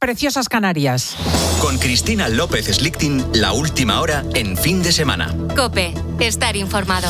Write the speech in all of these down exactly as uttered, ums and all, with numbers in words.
preciosas Canarias. Con Cristina López Slichting, la última hora en fin de semana. COPE, estar informado.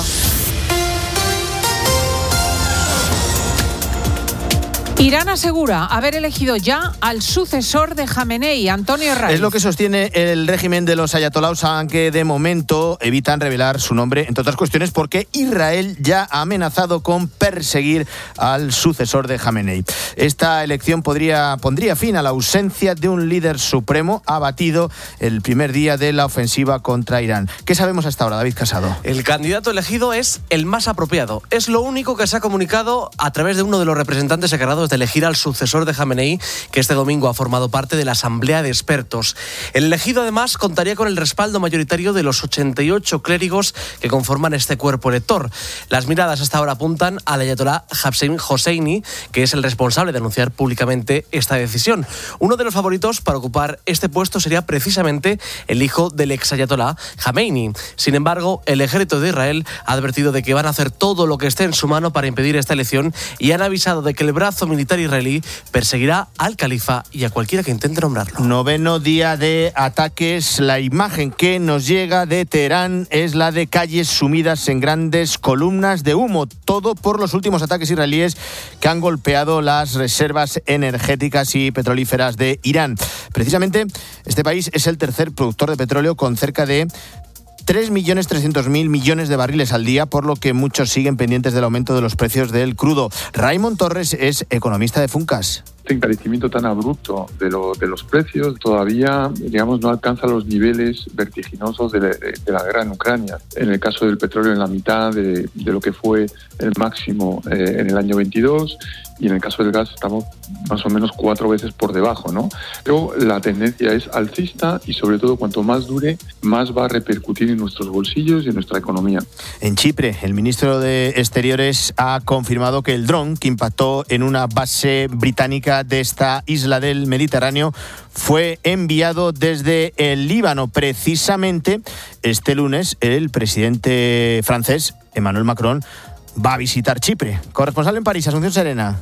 Irán asegura haber elegido ya al sucesor de Jamenei, Antonio Raiz. Es lo que sostiene el régimen de los ayatolás, aunque de momento evitan revelar su nombre, entre otras cuestiones porque Israel ya ha amenazado con perseguir al sucesor de Jamenei. Esta elección podría, pondría fin a la ausencia de un líder supremo abatido el primer día de la ofensiva contra Irán. ¿Qué sabemos hasta ahora, David Casado? El candidato elegido es el más apropiado. Es lo único que se ha comunicado a través de uno de los representantes encargados de elegir al sucesor de Jamenei, que este domingo ha formado parte de la Asamblea de Expertos. El elegido, además, contaría con el respaldo mayoritario de los ochenta y ocho clérigos que conforman este cuerpo elector. Las miradas hasta ahora apuntan al ayatolá Hossein Hosseini, que es el responsable de anunciar públicamente esta decisión. Uno de los favoritos para ocupar este puesto sería precisamente el hijo del ex ayatolá Jamenei. Sin embargo, el ejército de Israel ha advertido de que van a hacer todo lo que esté en su mano para impedir esta elección y han avisado de que el brazo militar israelí perseguirá al califa y a cualquiera que intente nombrarlo. Noveno día de ataques. La imagen que nos llega de Teherán es la de calles sumidas en grandes columnas de humo. Todo por los últimos ataques israelíes que han golpeado las reservas energéticas y petrolíferas de Irán. Precisamente, este país es el tercer productor de petróleo con cerca de tres millones trescientos mil millones de barriles al día, por lo que muchos siguen pendientes del aumento de los precios del crudo. Raymond Torres es economista de Funcas. Este encarecimiento tan abrupto de, lo, de los precios todavía, digamos, no alcanza los niveles vertiginosos de, de, de la guerra en Ucrania. En el caso del petróleo, en la mitad de, de lo que fue el máximo eh, en el año veintidós, y en el caso del gas estamos más o menos cuatro veces por debajo, ¿no? Pero la tendencia es alcista y, sobre todo, cuanto más dure, más va a repercutir en nuestros bolsillos y en nuestra economía. En Chipre, el ministro de Exteriores ha confirmado que el dron que impactó en una base británica de esta isla del Mediterráneo fue enviado desde el Líbano. Precisamente este lunes el presidente francés, Emmanuel Macron, va a visitar Chipre. Corresponsal en París, Asunción Serena.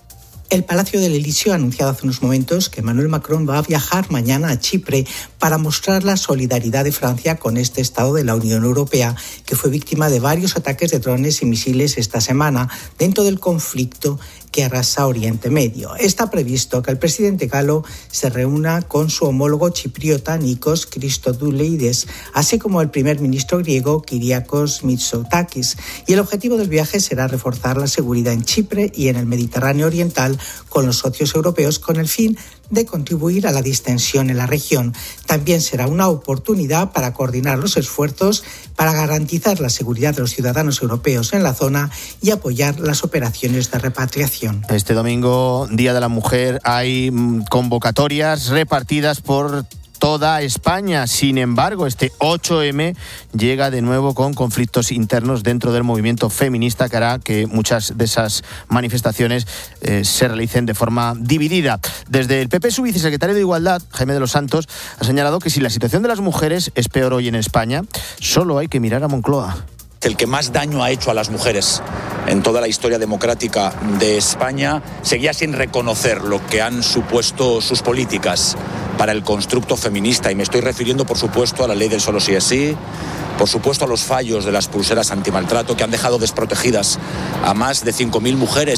El Palacio del Elíseo ha anunciado hace unos momentos que Emmanuel Macron va a viajar mañana a Chipre para mostrar la solidaridad de Francia con este Estado de la Unión Europea, que fue víctima de varios ataques de drones y misiles esta semana dentro del conflicto que arrasa Oriente Medio. Está previsto que el presidente galo se reúna con su homólogo chipriota Nikos Christodoulides, así como el primer ministro griego Kyriakos Mitsotakis. Y el objetivo del viaje será reforzar la seguridad en Chipre y en el Mediterráneo Oriental con los socios europeos, con el fin de contribuir a la distensión en la región. También será una oportunidad para coordinar los esfuerzos para garantizar la seguridad de los ciudadanos europeos en la zona y apoyar las operaciones de repatriación. Este domingo, Día de la Mujer, hay convocatorias repartidas por toda España. Sin embargo, este ocho eme llega de nuevo con conflictos internos dentro del movimiento feminista que hará que muchas de esas manifestaciones eh, se realicen de forma dividida. Desde el P P, su vicesecretario de Igualdad, Jaime de los Santos, ha señalado que si la situación de las mujeres es peor hoy en España, solo hay que mirar a Moncloa. El que más daño ha hecho a las mujeres en toda la historia democrática de España seguía sin reconocer lo que han supuesto sus políticas para el constructo feminista, y me estoy refiriendo, por supuesto, a la ley del solo sí es sí, por supuesto a los fallos de las pulseras antimaltrato que han dejado desprotegidas a más de cinco mil mujeres.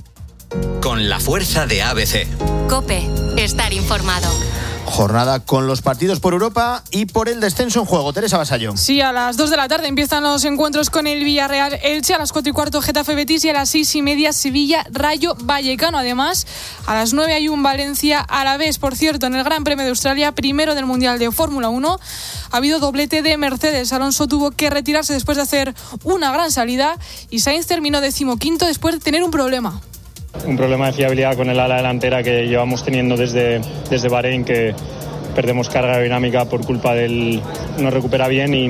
Con la fuerza de A B C. COPE, estar informado. Jornada con los partidos por Europa y por el descenso en juego. Teresa Vasallo. Sí, a las dos de la tarde empiezan los encuentros con el Villarreal Elche, a las cuatro y cuarto Getafe Betis y a las seis y media Sevilla Rayo Vallecano. Además, a las nueve hay un Valencia Alavés. Por cierto, en el Gran Premio de Australia, primero del Mundial de Fórmula uno, ha habido doblete de Mercedes. Alonso tuvo que retirarse después de hacer una gran salida y Sainz terminó decimoquinto después de tener un problema. Un problema de fiabilidad con el ala delantera que llevamos teniendo desde, desde Bahrein, que perdemos carga aerodinámica por culpa del... no recupera bien y,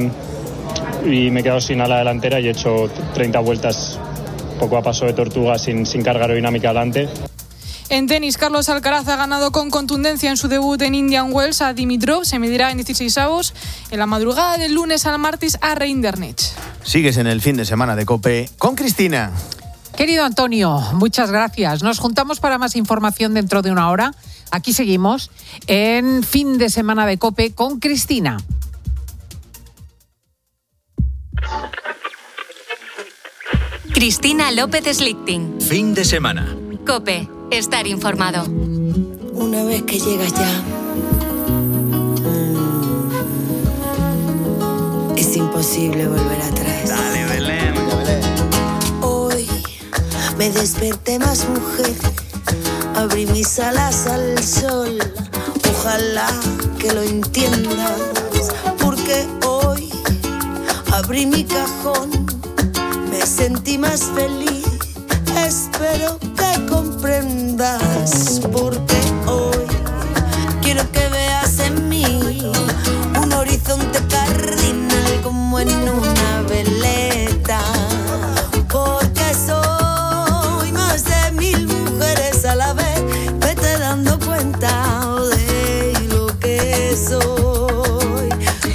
y me he quedado sin ala delantera y he hecho treinta vueltas poco a paso de tortuga sin, sin carga aerodinámica adelante. En tenis, Carlos Alcaraz ha ganado con contundencia en su debut en Indian Wells a Dimitrov. Se medirá en dieciséis avos en la madrugada del lunes al martes a Reindernech. Sigues en el fin de semana de COPE con Cristina. Querido Antonio, muchas gracias. Nos juntamos para más información dentro de una hora Aquí seguimos en Fin de Semana de COPE con Cristina. Cristina López Slichting. Fin de semana. COPE. Estar informado. Una vez que llegas ya, es imposible volver atrás. Dale, Belén. Hoy me desperté más mujer, abrí mis alas al sol. Ojalá que lo entiendas, porque hoy abrí mi cajón, me sentí más feliz. Espero que comprendas, porque hoy quiero que veas en mí un horizonte cardinal como en una veleta, porque soy más de mil mujeres a la vez. Vete dando cuenta de lo que soy.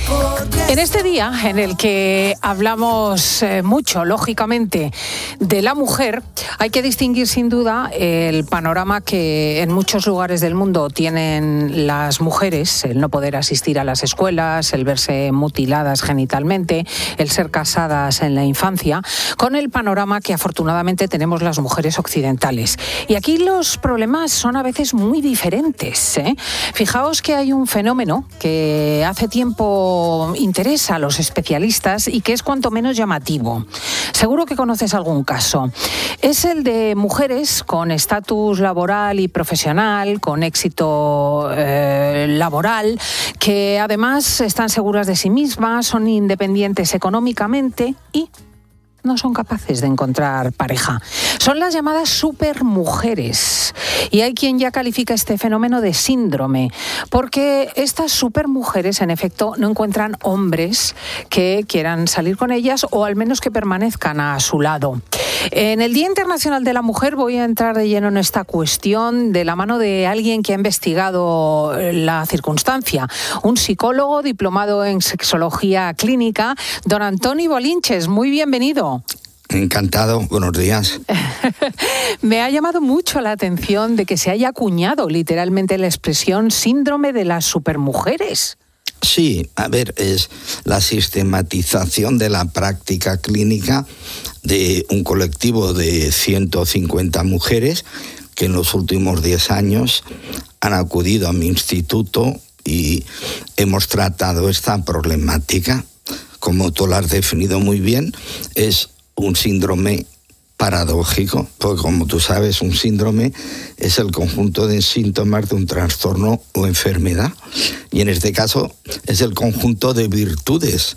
En este día en el que hablamos eh, mucho, lógicamente, de la mujer, hay que distinguir sin duda el panorama que en muchos lugares del mundo tienen las mujeres, el no poder asistir a las escuelas, el verse mutiladas genitalmente, el ser casadas en la infancia, con el panorama que afortunadamente tenemos las mujeres occidentales. Y aquí los problemas son a veces muy diferentes, ¿eh? Fijaos que hay un fenómeno que hace tiempo interesa a los especialistas y que es cuanto menos llamativo. Seguro que conoces algún caso. Es el de mujeres con estatus laboral y profesional, con éxito eh, laboral, que además están seguras de sí mismas, son independientes económicamente y no son capaces de encontrar pareja. Son las llamadas supermujeres. Y hay quien ya califica este fenómeno de síndrome, porque estas supermujeres, en efecto, no encuentran hombres que quieran salir con ellas o al menos que permanezcan a su lado. En el Día Internacional de la Mujer voy a entrar de lleno en esta cuestión de la mano de alguien que ha investigado la circunstancia, un psicólogo diplomado en sexología clínica, don Antoni Bolinches. Muy bienvenido. Encantado, buenos días. Me ha llamado mucho la atención de que se haya acuñado literalmente la expresión síndrome de las supermujeres. Sí, a ver, es la sistematización de la práctica clínica de un colectivo de ciento cincuenta mujeres que en los últimos diez años han acudido a mi instituto y hemos tratado esta problemática. Como tú la has definido muy bien, es un síndrome paradójico, porque como tú sabes, un síndrome es el conjunto de síntomas de un trastorno o enfermedad, y en este caso es el conjunto de virtudes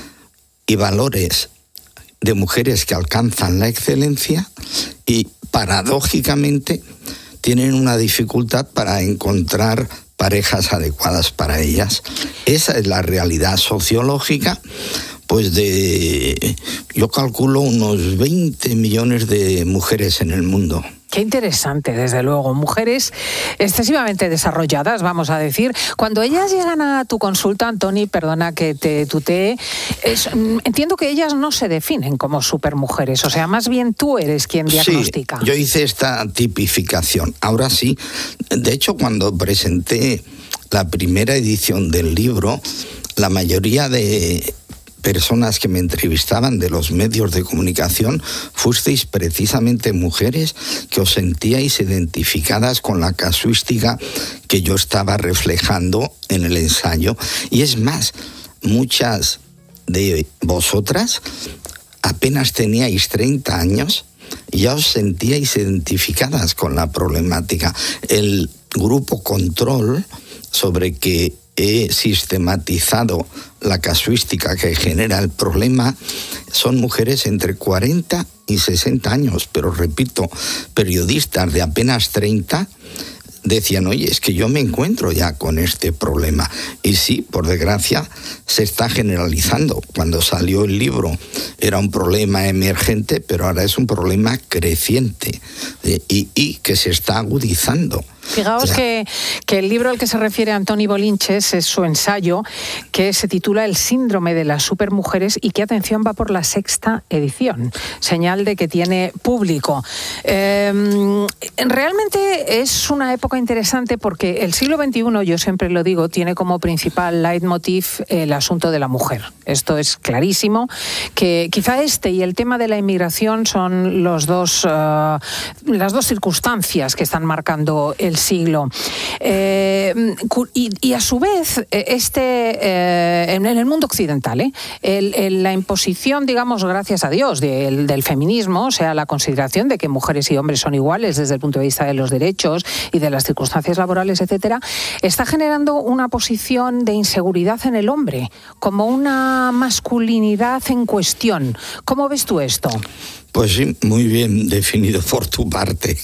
y valores de mujeres que alcanzan la excelencia y paradójicamente tienen una dificultad para encontrar parejas adecuadas para ellas. Esa es la realidad sociológica, pues de, yo calculo unos veinte millones de mujeres en el mundo. Qué interesante, desde luego. Mujeres excesivamente desarrolladas, vamos a decir. Cuando ellas llegan a tu consulta, Antoni, perdona que te tutee, es, entiendo que ellas no se definen como supermujeres, o sea, más bien tú eres quien diagnostica. Sí, yo hice esta tipificación. Ahora sí, de hecho, cuando presenté la primera edición del libro, la mayoría de personas que me entrevistaban de los medios de comunicación fuisteis precisamente mujeres que os sentíais identificadas con la casuística que yo estaba reflejando en el ensayo. Y es más, muchas de vosotras apenas teníais treinta años y ya os sentíais identificadas con la problemática. El grupo control sobre que he sistematizado la casuística que genera el problema son mujeres entre cuarenta y sesenta años, pero repito, periodistas de apenas treinta decían, oye, es que yo me encuentro ya con este problema. Y sí, por desgracia, se está generalizando. Cuando salió el libro era un problema emergente, pero ahora es un problema creciente y, y que se está agudizando. Fijaos o sea, que, que el libro al que se refiere Antoni Bolinches es su ensayo, que se titula El síndrome de las supermujeres y que, atención, va por la sexta edición, señal de que tiene público. Eh, realmente es una época interesante porque el siglo veintiuno, yo siempre lo digo, tiene como principal leitmotiv el asunto de la mujer. Esto es clarísimo, que quizá este y el tema de la inmigración son los dos, uh, las dos circunstancias que están marcando el siglo. Eh, y, y a su vez, este eh, en el mundo occidental, ¿eh? el, el, la imposición, digamos, gracias a Dios, del, del feminismo, o sea, la consideración de que mujeres y hombres son iguales desde el punto de vista de los derechos y de las circunstancias laborales, etcétera, está generando una posición de inseguridad en el hombre, como una masculinidad en cuestión. ¿Cómo ves tú esto? Pues sí, muy bien definido por tu parte.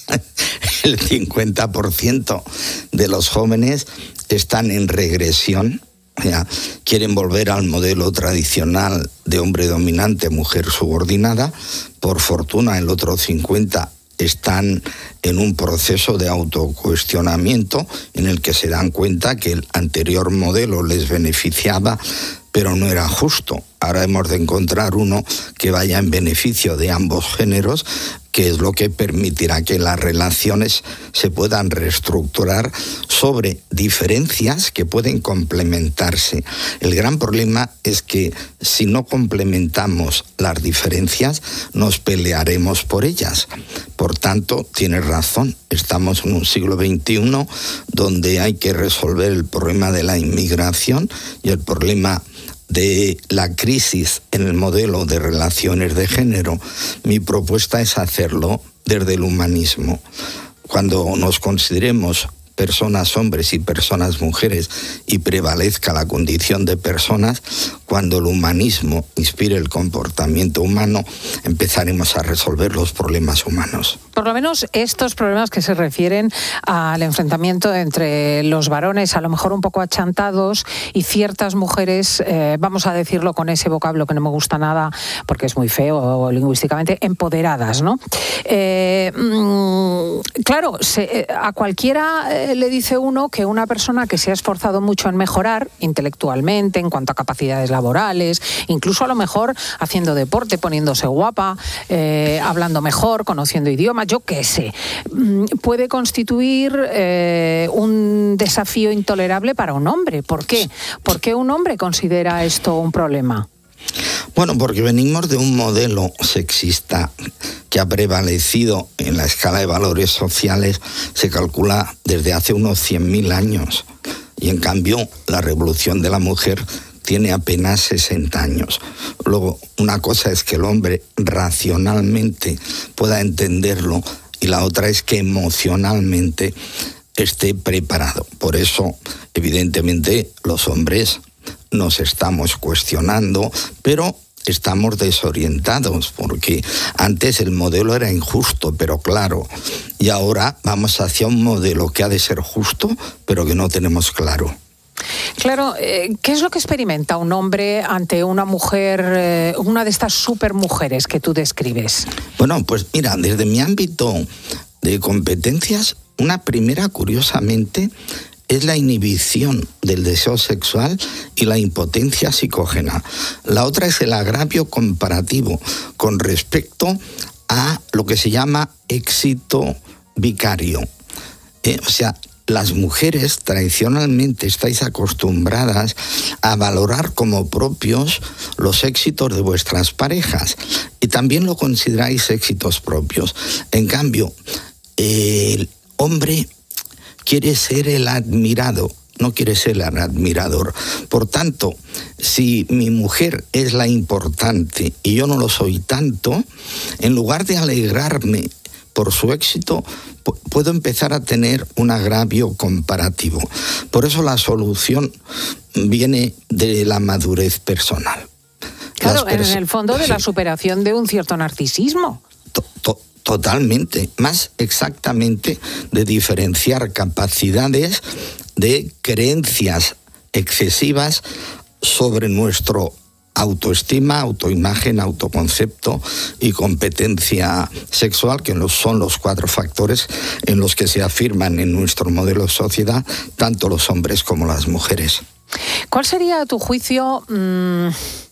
El cincuenta por ciento de los jóvenes están en regresión, ya, quieren volver al modelo tradicional de hombre dominante, mujer subordinada. Por fortuna, el otro cincuenta por ciento están en un proceso de autocuestionamiento en el que se dan cuenta que el anterior modelo les beneficiaba, pero no era justo. Ahora hemos de encontrar uno que vaya en beneficio de ambos géneros, que es lo que permitirá que las relaciones se puedan reestructurar sobre diferencias que pueden complementarse. El gran problema es que si no complementamos las diferencias, nos pelearemos por ellas. Por tanto, tienes razón, estamos en un siglo veintiuno donde hay que resolver el problema de la inmigración y el problema de la crisis en el modelo de relaciones de género. Mi propuesta es hacerlo desde el humanismo. Cuando nos consideremos personas hombres y personas mujeres y prevalezca la condición de personas, cuando el humanismo inspire el comportamiento humano, empezaremos a resolver los problemas humanos. Por lo menos estos problemas que se refieren al enfrentamiento entre los varones, a lo mejor un poco achantados, y ciertas mujeres, eh, vamos a decirlo con ese vocablo que no me gusta nada porque es muy feo lingüísticamente, empoderadas, ¿no? Eh, mmm, claro, se, a cualquiera eh, le dice uno que una persona que se ha esforzado mucho en mejorar intelectualmente, en cuanto a capacidades laborales, incluso a lo mejor haciendo deporte, poniéndose guapa, eh, hablando mejor, conociendo idiomas, yo qué sé, puede constituir eh, un desafío intolerable para un hombre. ¿Por qué? ¿Por qué un hombre considera esto un problema? Bueno, porque venimos de un modelo sexista que ha prevalecido en la escala de valores sociales, se calcula desde hace unos cien mil años. Y en cambio, la revolución de la mujer tiene apenas sesenta años. Luego, una cosa es que el hombre racionalmente pueda entenderlo y la otra es que emocionalmente esté preparado. Por eso, evidentemente, los hombres nos estamos cuestionando, pero estamos desorientados porque antes el modelo era injusto, pero claro, y ahora vamos hacia un modelo que ha de ser justo, pero que no tenemos claro. Claro, eh, ¿qué es lo que experimenta un hombre ante una mujer, eh, una de estas supermujeres que tú describes? Bueno, pues mira, desde mi ámbito de competencias, una primera, curiosamente, es la inhibición del deseo sexual y la impotencia psicógena. La otra es el agravio comparativo con respecto a lo que se llama éxito vicario. Eh, o sea, las mujeres tradicionalmente estáis acostumbradas a valorar como propios los éxitos de vuestras parejas y también lo consideráis éxitos propios. En cambio, el hombre quiere ser el admirado, no quiere ser el admirador. Por tanto, si mi mujer es la importante y yo no lo soy tanto, en lugar de alegrarme por su éxito, puedo empezar a tener un agravio comparativo. Por eso la solución viene de la madurez personal. Claro, perso- en el fondo de sí. La superación de un cierto narcisismo. To- to- Totalmente, más exactamente de diferenciar capacidades de creencias excesivas sobre nuestro autoestima, autoimagen, autoconcepto y competencia sexual, que son los cuatro factores en los que se afirman en nuestro modelo de sociedad tanto los hombres como las mujeres. ¿Cuál sería, a tu juicio, mmm,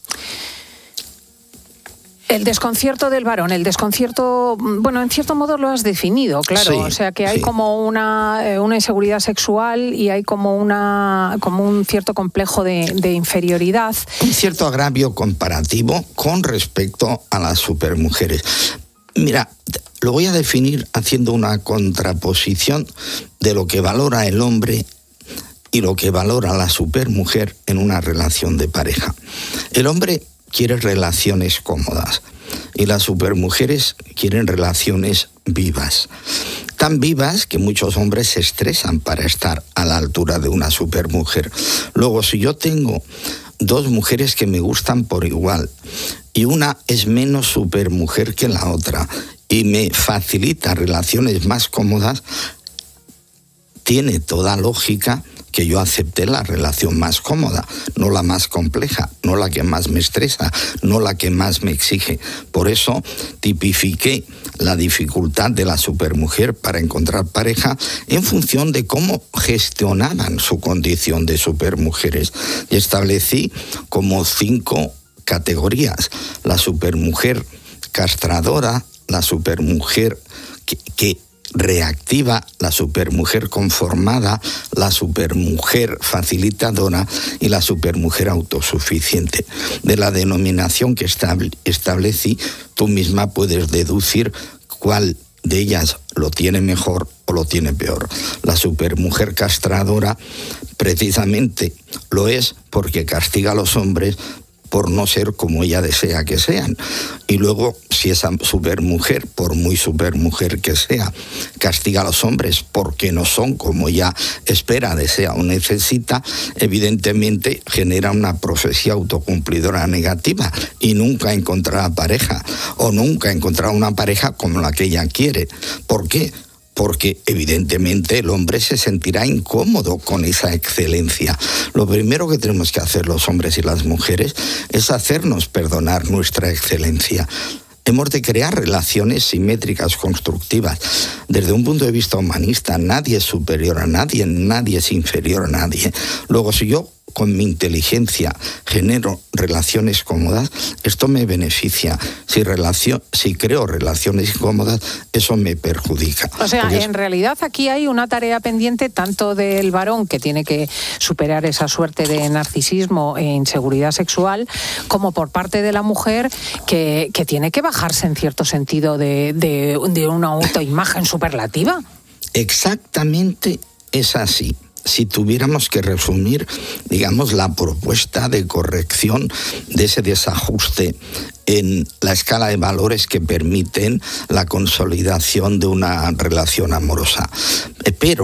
el desconcierto del varón? El desconcierto, bueno, en cierto modo lo has definido, claro. Sí, o sea, que hay sí. como una, una inseguridad sexual y hay como, una, como un cierto complejo de, de inferioridad. Un cierto agravio comparativo con respecto a las supermujeres. Mira, lo voy a definir haciendo una contraposición de lo que valora el hombre y lo que valora la supermujer en una relación de pareja. El hombre quiere relaciones cómodas y las supermujeres quieren relaciones vivas. Tan vivas que muchos hombres se estresan para estar a la altura de una supermujer. Luego, si yo tengo dos mujeres que me gustan por igual y una es menos supermujer que la otra y me facilita relaciones más cómodas, tiene toda lógica que yo acepté la relación más cómoda, no la más compleja, no la que más me estresa, no la que más me exige. Por eso tipifiqué la dificultad de la supermujer para encontrar pareja en función de cómo gestionaban su condición de supermujeres. Y establecí como cinco categorías: la supermujer castradora, la supermujer que, que reactiva, la supermujer conformada, la supermujer facilitadora y la supermujer autosuficiente. De la denominación que establecí, tú misma puedes deducir cuál de ellas lo tiene mejor o lo tiene peor. La supermujer castradora precisamente lo es porque castiga a los hombres por no ser como ella desea que sean. Y luego, si esa supermujer, por muy supermujer que sea, castiga a los hombres porque no son como ella espera, desea o necesita, evidentemente genera una profecía autocumplidora negativa y nunca encontrará pareja, o nunca encontrará una pareja como la que ella quiere. ¿Por qué? Porque evidentemente el hombre se sentirá incómodo con esa excelencia. Lo primero que tenemos que hacer los hombres y las mujeres es hacernos perdonar nuestra excelencia. Hemos de crear relaciones simétricas, constructivas. Desde un punto de vista humanista, nadie es superior a nadie, nadie es inferior a nadie. Luego, si yo con mi inteligencia genero relaciones cómodas, esto me beneficia. Si, relación, si creo relaciones incómodas, eso me perjudica. O sea, Porque en es... realidad aquí hay una tarea pendiente tanto del varón, que tiene que superar esa suerte de narcisismo e inseguridad sexual, como por parte de la mujer, que, que tiene que bajarse en cierto sentido de, de, de una autoimagen superlativa. Exactamente es así. Si tuviéramos que resumir, digamos, la propuesta de corrección de ese desajuste en la escala de valores que permiten la consolidación de una relación amorosa. Pero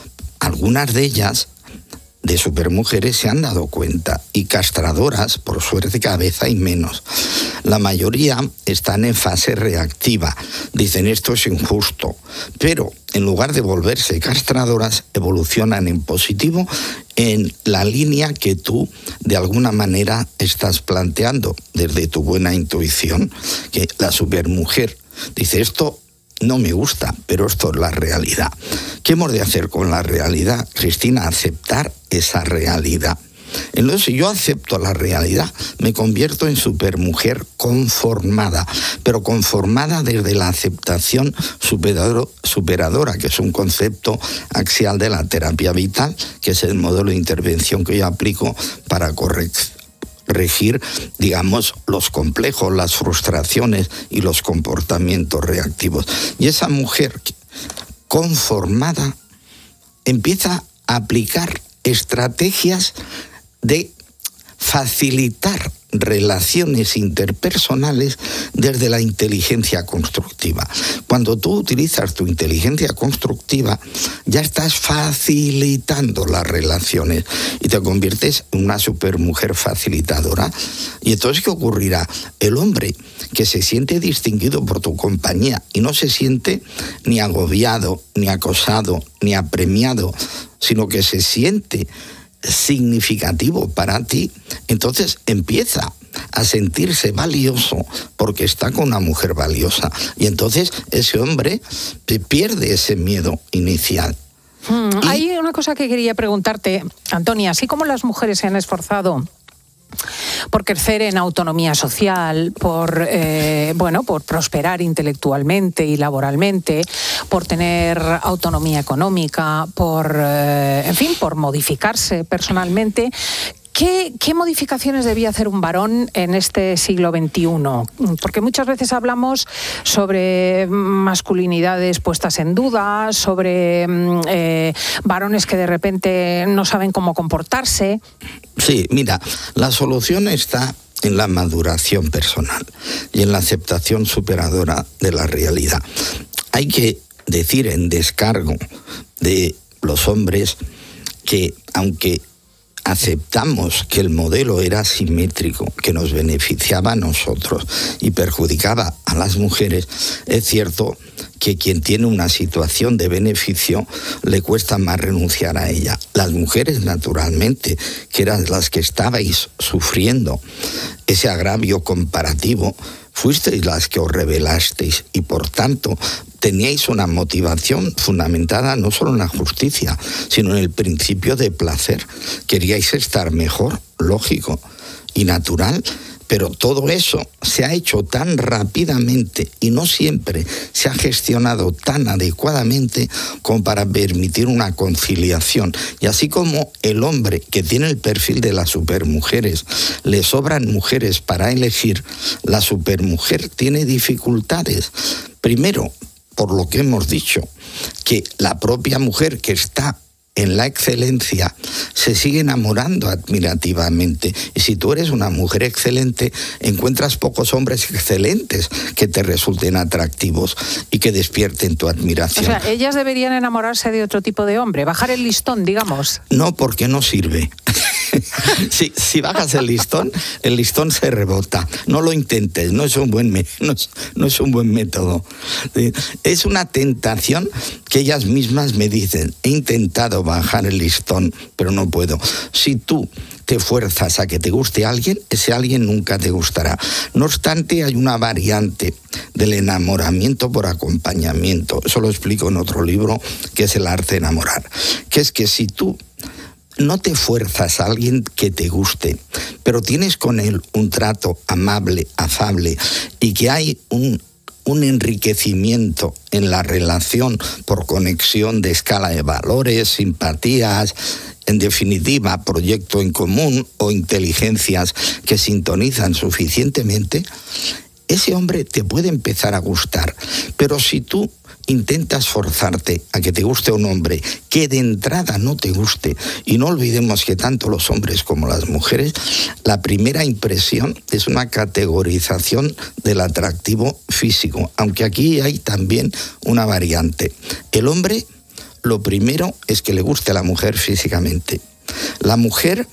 algunas de ellas, de supermujeres, se han dado cuenta, y castradoras, por suerte, cada vez hay menos. La mayoría están en fase reactiva, dicen esto es injusto, pero en lugar de volverse castradoras, evolucionan en positivo en la línea que tú de alguna manera estás planteando desde tu buena intuición, que la supermujer dice esto no me gusta, pero esto es la realidad. ¿Qué hemos de hacer con la realidad, Cristina? Aceptar esa realidad. Entonces, si yo acepto la realidad, me convierto en supermujer conformada, pero conformada desde la aceptación superador, superadora, que es un concepto axial de la terapia vital, que es el modelo de intervención que yo aplico para corregir, digamos, los complejos, las frustraciones y los comportamientos reactivos. Y esa mujer conformada empieza a aplicar estrategias de facilitar relaciones interpersonales desde la inteligencia constructiva. Cuando tú utilizas tu inteligencia constructiva, ya estás facilitando las relaciones y te conviertes en una supermujer facilitadora. Y entonces, ¿qué ocurrirá? El hombre que se siente distinguido por tu compañía y no se siente ni agobiado, ni acosado, ni apremiado, sino que se siente significativo para ti, entonces empieza a sentirse valioso porque está con una mujer valiosa. Y entonces ese hombre pierde ese miedo inicial. Hmm, y... Hay una cosa que quería preguntarte, Antonia. Así como las mujeres se han esforzado por crecer en autonomía social, por eh, bueno, por prosperar intelectualmente y laboralmente, por tener autonomía económica, por eh, en fin, por modificarse personalmente. ¿Qué, ¿Qué modificaciones debía hacer un varón en este siglo veintiuno? Porque muchas veces hablamos sobre masculinidades puestas en duda, sobre eh, varones que de repente no saben cómo comportarse. Sí, mira, la solución está en la maduración personal y en la aceptación superadora de la realidad. Hay que decir en descargo de los hombres que, aunque aceptamos que el modelo era asimétrico, que nos beneficiaba a nosotros y perjudicaba a las mujeres, es cierto que quien tiene una situación de beneficio le cuesta más renunciar a ella. Las mujeres, naturalmente, que eran las que estabais sufriendo ese agravio comparativo, fuisteis las que os rebelasteis y, por tanto, teníais una motivación fundamentada no solo en la justicia, sino en el principio de placer. Queríais estar mejor, lógico y natural, pero todo eso se ha hecho tan rápidamente y no siempre se ha gestionado tan adecuadamente como para permitir una conciliación. Y así como el hombre que tiene el perfil de las supermujeres, le sobran mujeres para elegir, la supermujer tiene dificultades. Primero, por lo que hemos dicho, que la propia mujer que está en la excelencia se sigue enamorando admirativamente. Y si tú eres una mujer excelente, encuentras pocos hombres excelentes que te resulten atractivos y que despierten tu admiración. O sea, ellas deberían enamorarse de otro tipo de hombre, bajar el listón, digamos. No, porque no sirve. Si, si bajas el listón, el listón se rebota. No lo intentes, no es un buen, me, no es, no es un buen método. Es una tentación que ellas mismas me dicen, he intentado bajar el listón, pero no puedo. Si tú te fuerzas a que te guste alguien, ese alguien nunca te gustará. No obstante, hay una variante del enamoramiento por acompañamiento. Eso lo explico en otro libro, que es El arte de enamorar. Que es que si tú no te fuerzas a alguien que te guste, pero tienes con él un trato amable, afable, y que hay un, un enriquecimiento en la relación por conexión de escala de valores, simpatías, en definitiva, proyecto en común o inteligencias que sintonizan suficientemente, ese hombre te puede empezar a gustar. Pero si tú intentas forzarte a que te guste un hombre que de entrada no te guste, y no olvidemos que tanto los hombres como las mujeres, la primera impresión es una categorización del atractivo físico, aunque aquí hay también una variante. El hombre, lo primero es que le guste a la mujer físicamente. La mujer,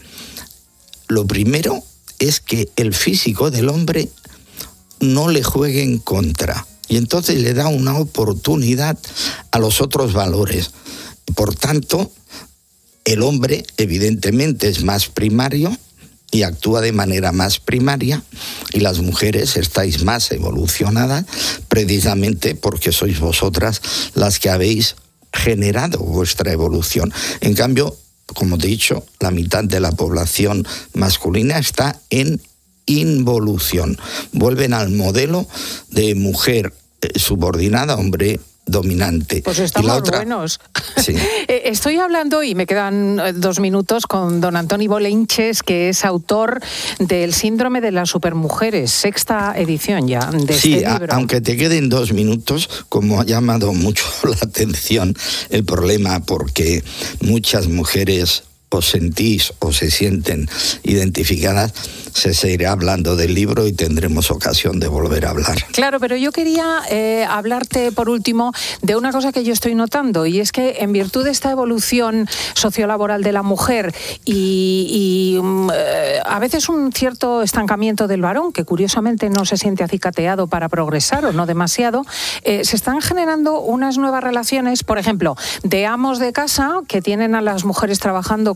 lo primero es que el físico del hombre no le juegue en contra. Y entonces le da una oportunidad a los otros valores. Por tanto, el hombre evidentemente es más primario y actúa de manera más primaria, y las mujeres estáis más evolucionadas precisamente porque sois vosotras las que habéis generado vuestra evolución. En cambio, como te he dicho, la mitad de la población masculina está en involución. Vuelven al modelo de mujer subordinada, hombre dominante. Pues estamos y la otra, buenos. Sí. Estoy hablando, y me quedan dos minutos, con don Antoni Bolenches, que es autor del Síndrome de las Supermujeres, sexta edición ya de sí, este libro. A, aunque te queden dos minutos, como ha llamado mucho la atención el problema, porque muchas mujeres os sentís o se sienten identificadas, se seguirá hablando del libro y tendremos ocasión de volver a hablar. Claro, pero yo quería eh, hablarte por último de una cosa que yo estoy notando, y es que en virtud de esta evolución sociolaboral de la mujer y, y um, eh, a veces un cierto estancamiento del varón, que curiosamente no se siente acicateado para progresar o no demasiado, eh, se están generando unas nuevas relaciones, por ejemplo, de amos de casa que tienen a las mujeres trabajando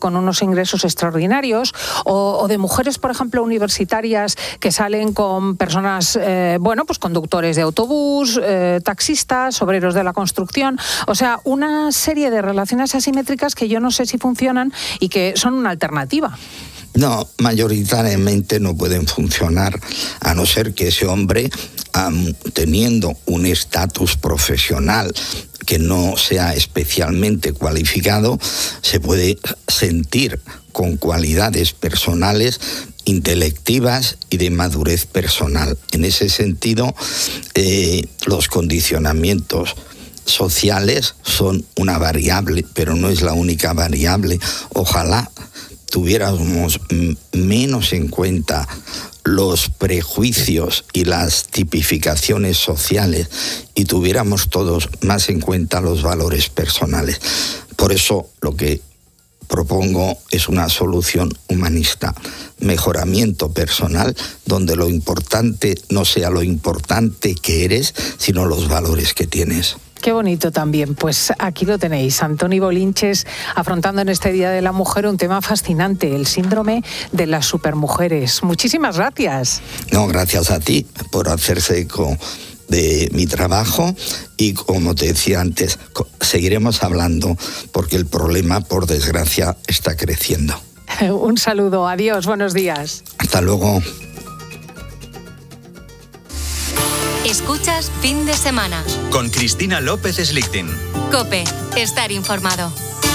con unos ingresos extraordinarios, o, o de mujeres, por ejemplo, universitarias que salen con personas, eh, bueno, pues conductores de autobús, eh, taxistas, obreros de la construcción, o sea, una serie de relaciones asimétricas que yo no sé si funcionan y que son una alternativa. No, mayoritariamente no pueden funcionar, a no ser que ese hombre, um, teniendo un estatus profesional que no sea especialmente cualificado, se puede sentir con cualidades personales, intelectivas y de madurez personal. En ese sentido, eh, los condicionamientos sociales son una variable, pero no es la única variable. Ojalá tuviéramos menos en cuenta los prejuicios y las tipificaciones sociales y tuviéramos todos más en cuenta los valores personales. Por eso lo que propongo es una solución humanista, mejoramiento personal, donde lo importante no sea lo importante que eres, sino los valores que tienes. Qué bonito también. Pues aquí lo tenéis, Antoni Bolinches, afrontando en este Día de la Mujer un tema fascinante, el síndrome de las supermujeres. Muchísimas gracias. No, gracias a ti por hacerse eco de mi trabajo y, como te decía antes, seguiremos hablando porque el problema, por desgracia, está creciendo. Un saludo, adiós, buenos días. Hasta luego. Escuchas Fin de Semana. Con Cristina López Slichting. COPE, estar informado.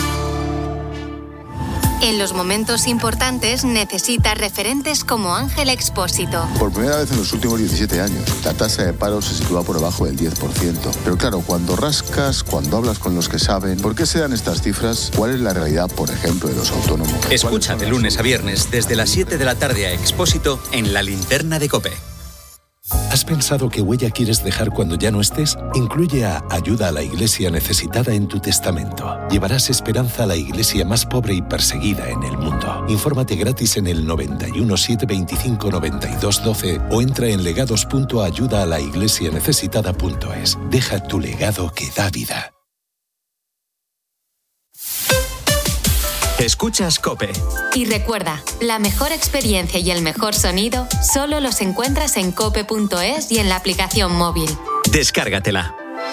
En los momentos importantes necesitas referentes como Ángel Expósito. Por primera vez en los últimos diecisiete años, la tasa de paro se sitúa por debajo del diez por ciento. Pero claro, cuando rascas, cuando hablas con los que saben, ¿por qué se dan estas cifras? ¿Cuál es la realidad, por ejemplo, de los autónomos? Escucha de lunes a viernes desde las siete de la tarde a Expósito en La Linterna de COPE. ¿Has pensado qué huella quieres dejar cuando ya no estés? Incluye a Ayuda a la Iglesia Necesitada en tu testamento. Llevarás esperanza a la iglesia más pobre y perseguida en el mundo. Infórmate gratis en el noventa y uno, setecientos veinticinco, noventa y dos, doce o entra en legados punto ayuda a la iglesia necesitada punto es. Deja tu legado que da vida. Escuchas COPE. Y recuerda, la mejor experiencia y el mejor sonido solo los encuentras en cope punto es y en la aplicación móvil. Descárgatela.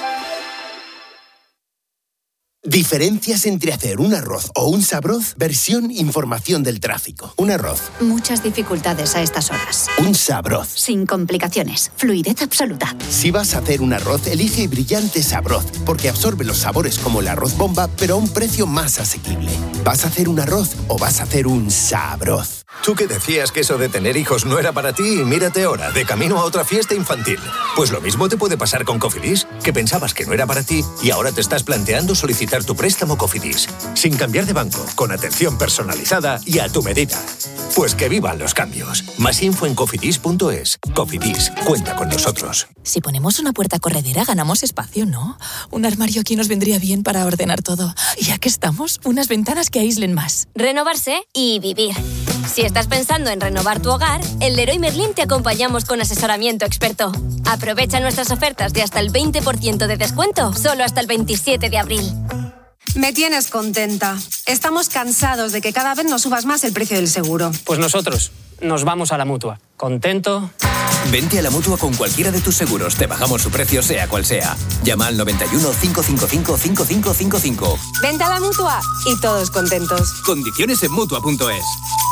Diferencias entre hacer un arroz o un sabroz, versión información del tráfico. Un arroz. Muchas dificultades a estas horas. Un sabroz. Sin complicaciones. Fluidez absoluta. Si vas a hacer un arroz, elige Brillante Sabroz, porque absorbe los sabores como el arroz bomba, pero a un precio más asequible. ¿Vas a hacer un arroz o vas a hacer un sabroz? Tú que decías que eso de tener hijos no era para ti, mírate ahora, de camino a otra fiesta infantil. Pues lo mismo te puede pasar con Cofidis, que pensabas que no era para ti y ahora te estás planteando solicitar tu préstamo Cofidis, sin cambiar de banco, con atención personalizada y a tu medida. Pues que vivan los cambios. Más info en cofidis punto es. Cofidis, cuenta con nosotros. Si ponemos una puerta corredera ganamos espacio, ¿no? Un armario aquí nos vendría bien para ordenar todo. Y ya que estamos, unas ventanas que aíslen más. Renovarse y vivir. Si estás pensando en renovar tu hogar, en Leroy Merlin te acompañamos con asesoramiento experto. Aprovecha nuestras ofertas de hasta el veinte por ciento de descuento, solo hasta el veintisiete de abril. Me tienes contenta. Estamos cansados de que cada vez nos subas más el precio del seguro. Pues nosotros nos vamos a la Mutua. ¿Contento? Vente a la Mutua con cualquiera de tus seguros. Te bajamos su precio sea cual sea. Llama al noventa y uno, cincuecientos cincuenta y cinco, cincuenta y cinco cincuenta y cinco. Vente a la Mutua y todos contentos. Condiciones en Mutua punto es.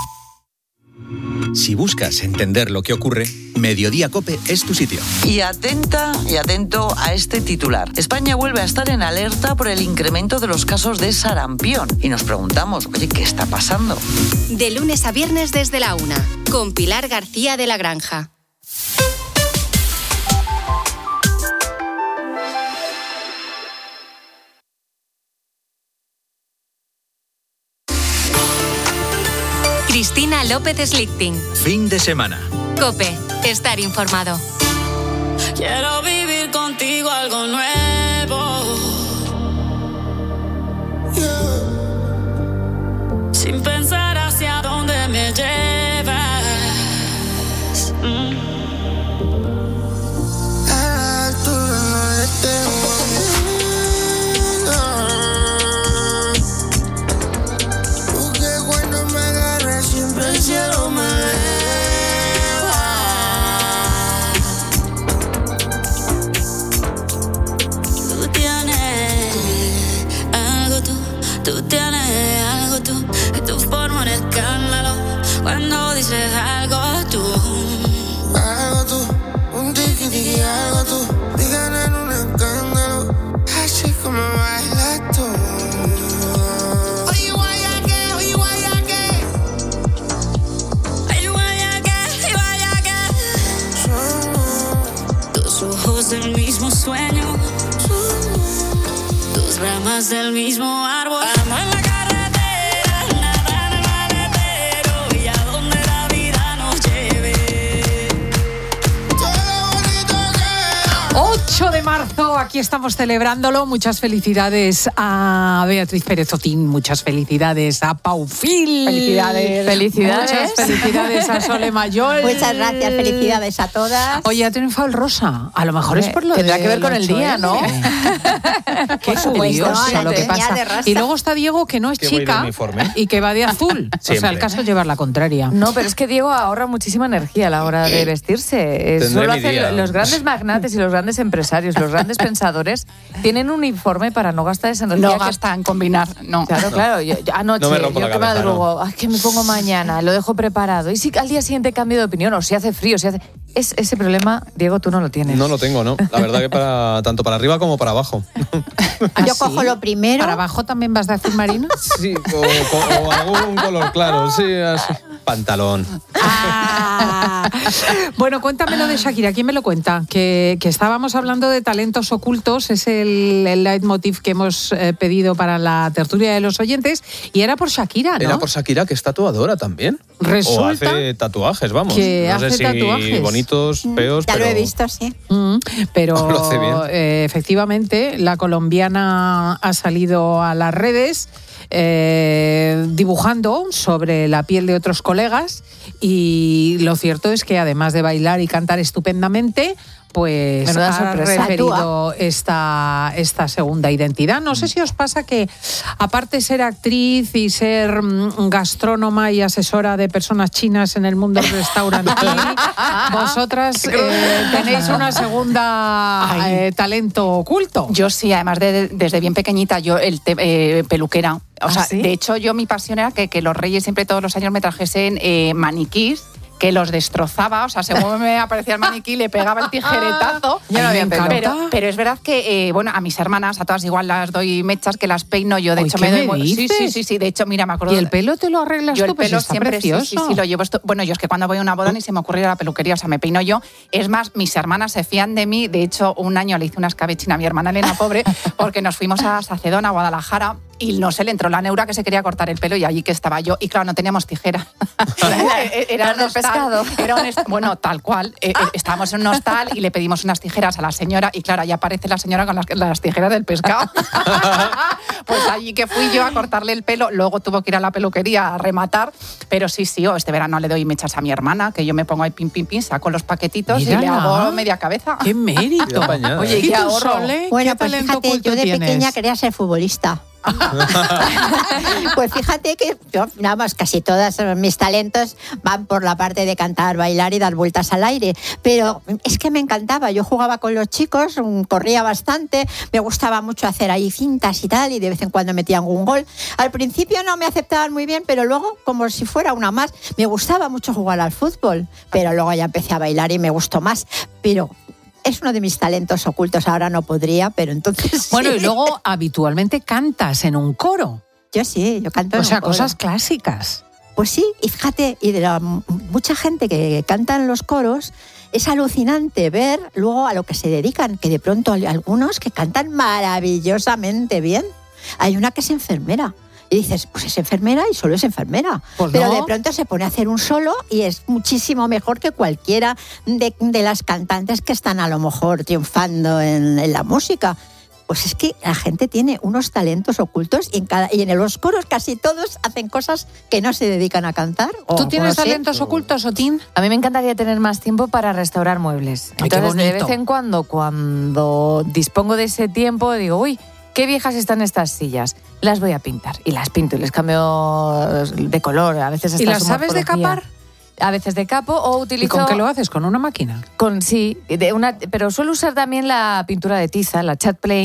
Si buscas entender lo que ocurre, Mediodía COPE es tu sitio. Y atenta y atento a este titular. España vuelve a estar en alerta por el incremento de los casos de sarampión. Y nos preguntamos, oye, ¿qué está pasando? De lunes a viernes desde la una, con Pilar García de la Granja. Cristina López Slichting. Fin de semana. COPE, estar informado. Quiero vivir contigo algo nuevo. Yeah. Sin pensar hacia dónde me llevas. Mm. A tu no le tengo. Porque cuando dices algo tú. Algo tú, un tiki tiki, algo tú. Digan en un escándalo, así como bailas tú. Oye, guayaque, oye, guayaque. Ay, guayaque, guayaque. Tus ojos del mismo sueño, tus ramas del mismo árbol. Vamos en la carretera, nada en el maletero, y a donde la vida nos lleve. ocho de marzo, aquí estamos celebrándolo. Muchas felicidades a Beatriz Pérez Otín, muchas felicidades a Pau Fil. Felicidades. Felicidades. Muchas felicidades a Sole Mayol. Muchas gracias, felicidades a todas. Oye, ha triunfado el rosa. A lo mejor es por lo Tendrá de que ver con el día, ¿no? Qué curioso no, lo que pasa. de Y luego está Diego, que no es Que voy de chica uniforme. y que va de azul. O sea, el caso es llevar la contraria. No, pero es que Diego ahorra muchísima energía a la hora de vestirse. Eh, Tendré Solo mi hacen día. los grandes magnates y los grandes empresarios, los grandes pensadores, tienen un uniforme para no gastar esa energía. No que- gasta en combinar, no. Claro, claro. Yo, yo anoche, No me rompo yo la que cabeza, madrugo, ay, que me pongo mañana, lo dejo preparado. Y si al día siguiente cambio de opinión, o si hace frío, si hace... Es, ese problema, Diego, tú no lo tienes. No lo tengo, ¿no? La verdad que para tanto para arriba como para abajo. Yo cojo lo primero. ¿Para abajo también vas de azul marino? Sí, o, o- o algún color claro, sí, así. Pantalón. Ah. Bueno, cuéntamelo de Shakira. ¿Quién me lo cuenta? Que, que estábamos hablando de talentos ocultos. Es el, el leitmotiv que hemos eh, pedido para la tertulia de los oyentes. Y era por Shakira, ¿no? Era por Shakira, que es tatuadora también. Resulta o hace tatuajes, vamos. que no sé hace si tatuajes. bonitos, feos, Ya pero... lo he visto, sí. Mm, pero Lo hace bien. eh, efectivamente la colombiana ha salido a las redes eh, dibujando sobre la piel de otros colegas, y lo cierto es que además de bailar y cantar estupendamente, pues Menuda ha sorpresa. referido esta, esta segunda identidad. No sé si os pasa que, aparte de ser actriz y ser mm, gastrónoma y asesora de personas chinas en el mundo restaurante, vosotras eh, tenéis una segunda eh, talento oculto. Yo sí, además de, de- desde bien pequeñita, yo el te- eh, peluquera. O ¿Ah, sea, sí? de hecho, yo mi pasión era que, que los reyes siempre todos los años me trajesen eh, maniquís, que los destrozaba, o sea, según me aparecía el maniquí le pegaba el tijeretazo. Ya no Ay, había me pelo. pero, pero es verdad que, eh, bueno, a mis hermanas, a todas igual las doy mechas, que las peino yo, de Ay, hecho ¿qué me doy... me sí, dices? sí, sí, sí, de hecho, mira, me acuerdo... ¿Y el pelo te lo arreglas Yo tú? el Pues pelo está siempre sí, precioso. sí, sí, lo llevo esto. Bueno, yo es que cuando voy a una boda ni se me ocurrió ir a la peluquería, o sea, me peino yo. Es más, mis hermanas se fían de mí. De hecho, un año le hice una escabechina a mi hermana Elena, pobre, porque nos fuimos a Sacedón, a Guadalajara, y no sé, le entró la neura que se quería cortar el pelo, y allí que estaba yo. Y claro, no teníamos tijera. Era un del hostal, pescado. Era un est- bueno, tal cual. Eh, eh, estábamos en un hostal y le pedimos unas tijeras a la señora, y claro, ahí aparece la señora con las, las tijeras del pescado. Pues allí que fui yo a cortarle el pelo, luego tuvo que ir a la peluquería a rematar, pero sí, sí, oh, este verano le doy mechas a mi hermana, que yo me pongo ahí pim, pim, pim, saco los paquetitos y le Mírala. hago media cabeza. ¡Qué mérito! Qué apañada. Oye, ¿Y ¿y qué tú, ahorro? Sole? Bueno, ¿Qué pues talento fíjate, oculto yo de tienes? pequeña quería ser futbolista. Pues fíjate que, yo, vamos, casi todos mis talentos van por la parte de cantar, bailar y dar vueltas al aire. Pero es que me encantaba. Yo jugaba con los chicos, mm, corría bastante, me gustaba mucho hacer ahí cintas y tal, y de vez en cuando metían un gol. Al principio no me aceptaban muy bien, pero luego, como si fuera una más, me gustaba mucho jugar al fútbol. Pero luego ya empecé a bailar y me gustó más. Pero es uno de mis talentos ocultos. Ahora no podría, pero entonces Bueno, sí. y luego habitualmente cantas en un coro. Yo sí, yo canto en O sea, un coro. cosas clásicas. Pues sí, y fíjate, y de la m- mucha gente que canta en los coros, es alucinante ver luego a lo que se dedican, que de pronto hay algunos que cantan maravillosamente bien. Hay una que es enfermera. Y dices, pues es enfermera y solo es enfermera. Pues Pero no. de pronto se pone a hacer un solo y es muchísimo mejor que cualquiera de, de las cantantes que están a lo mejor triunfando en, en la música. Pues es que la gente tiene unos talentos ocultos y en, cada, y en los coros casi todos hacen cosas que no se dedican a cantar. o- ¿Tú o tienes no sé. talentos ocultos, Otín? Ah, A mí me encantaría tener más tiempo para restaurar muebles. Ay, qué Entonces, de bonito. vez en cuando, cuando dispongo de ese tiempo, digo, uy, qué viejas están estas sillas. Las voy a pintar. Y las pinto y les cambio de color. A veces hasta ¿Y las su sabes de morfología. capar? A veces de capo o utilizo... ¿Y con qué lo haces? ¿Con una máquina? Con, sí, de una, pero suelo usar también la pintura de tiza, la chat plane,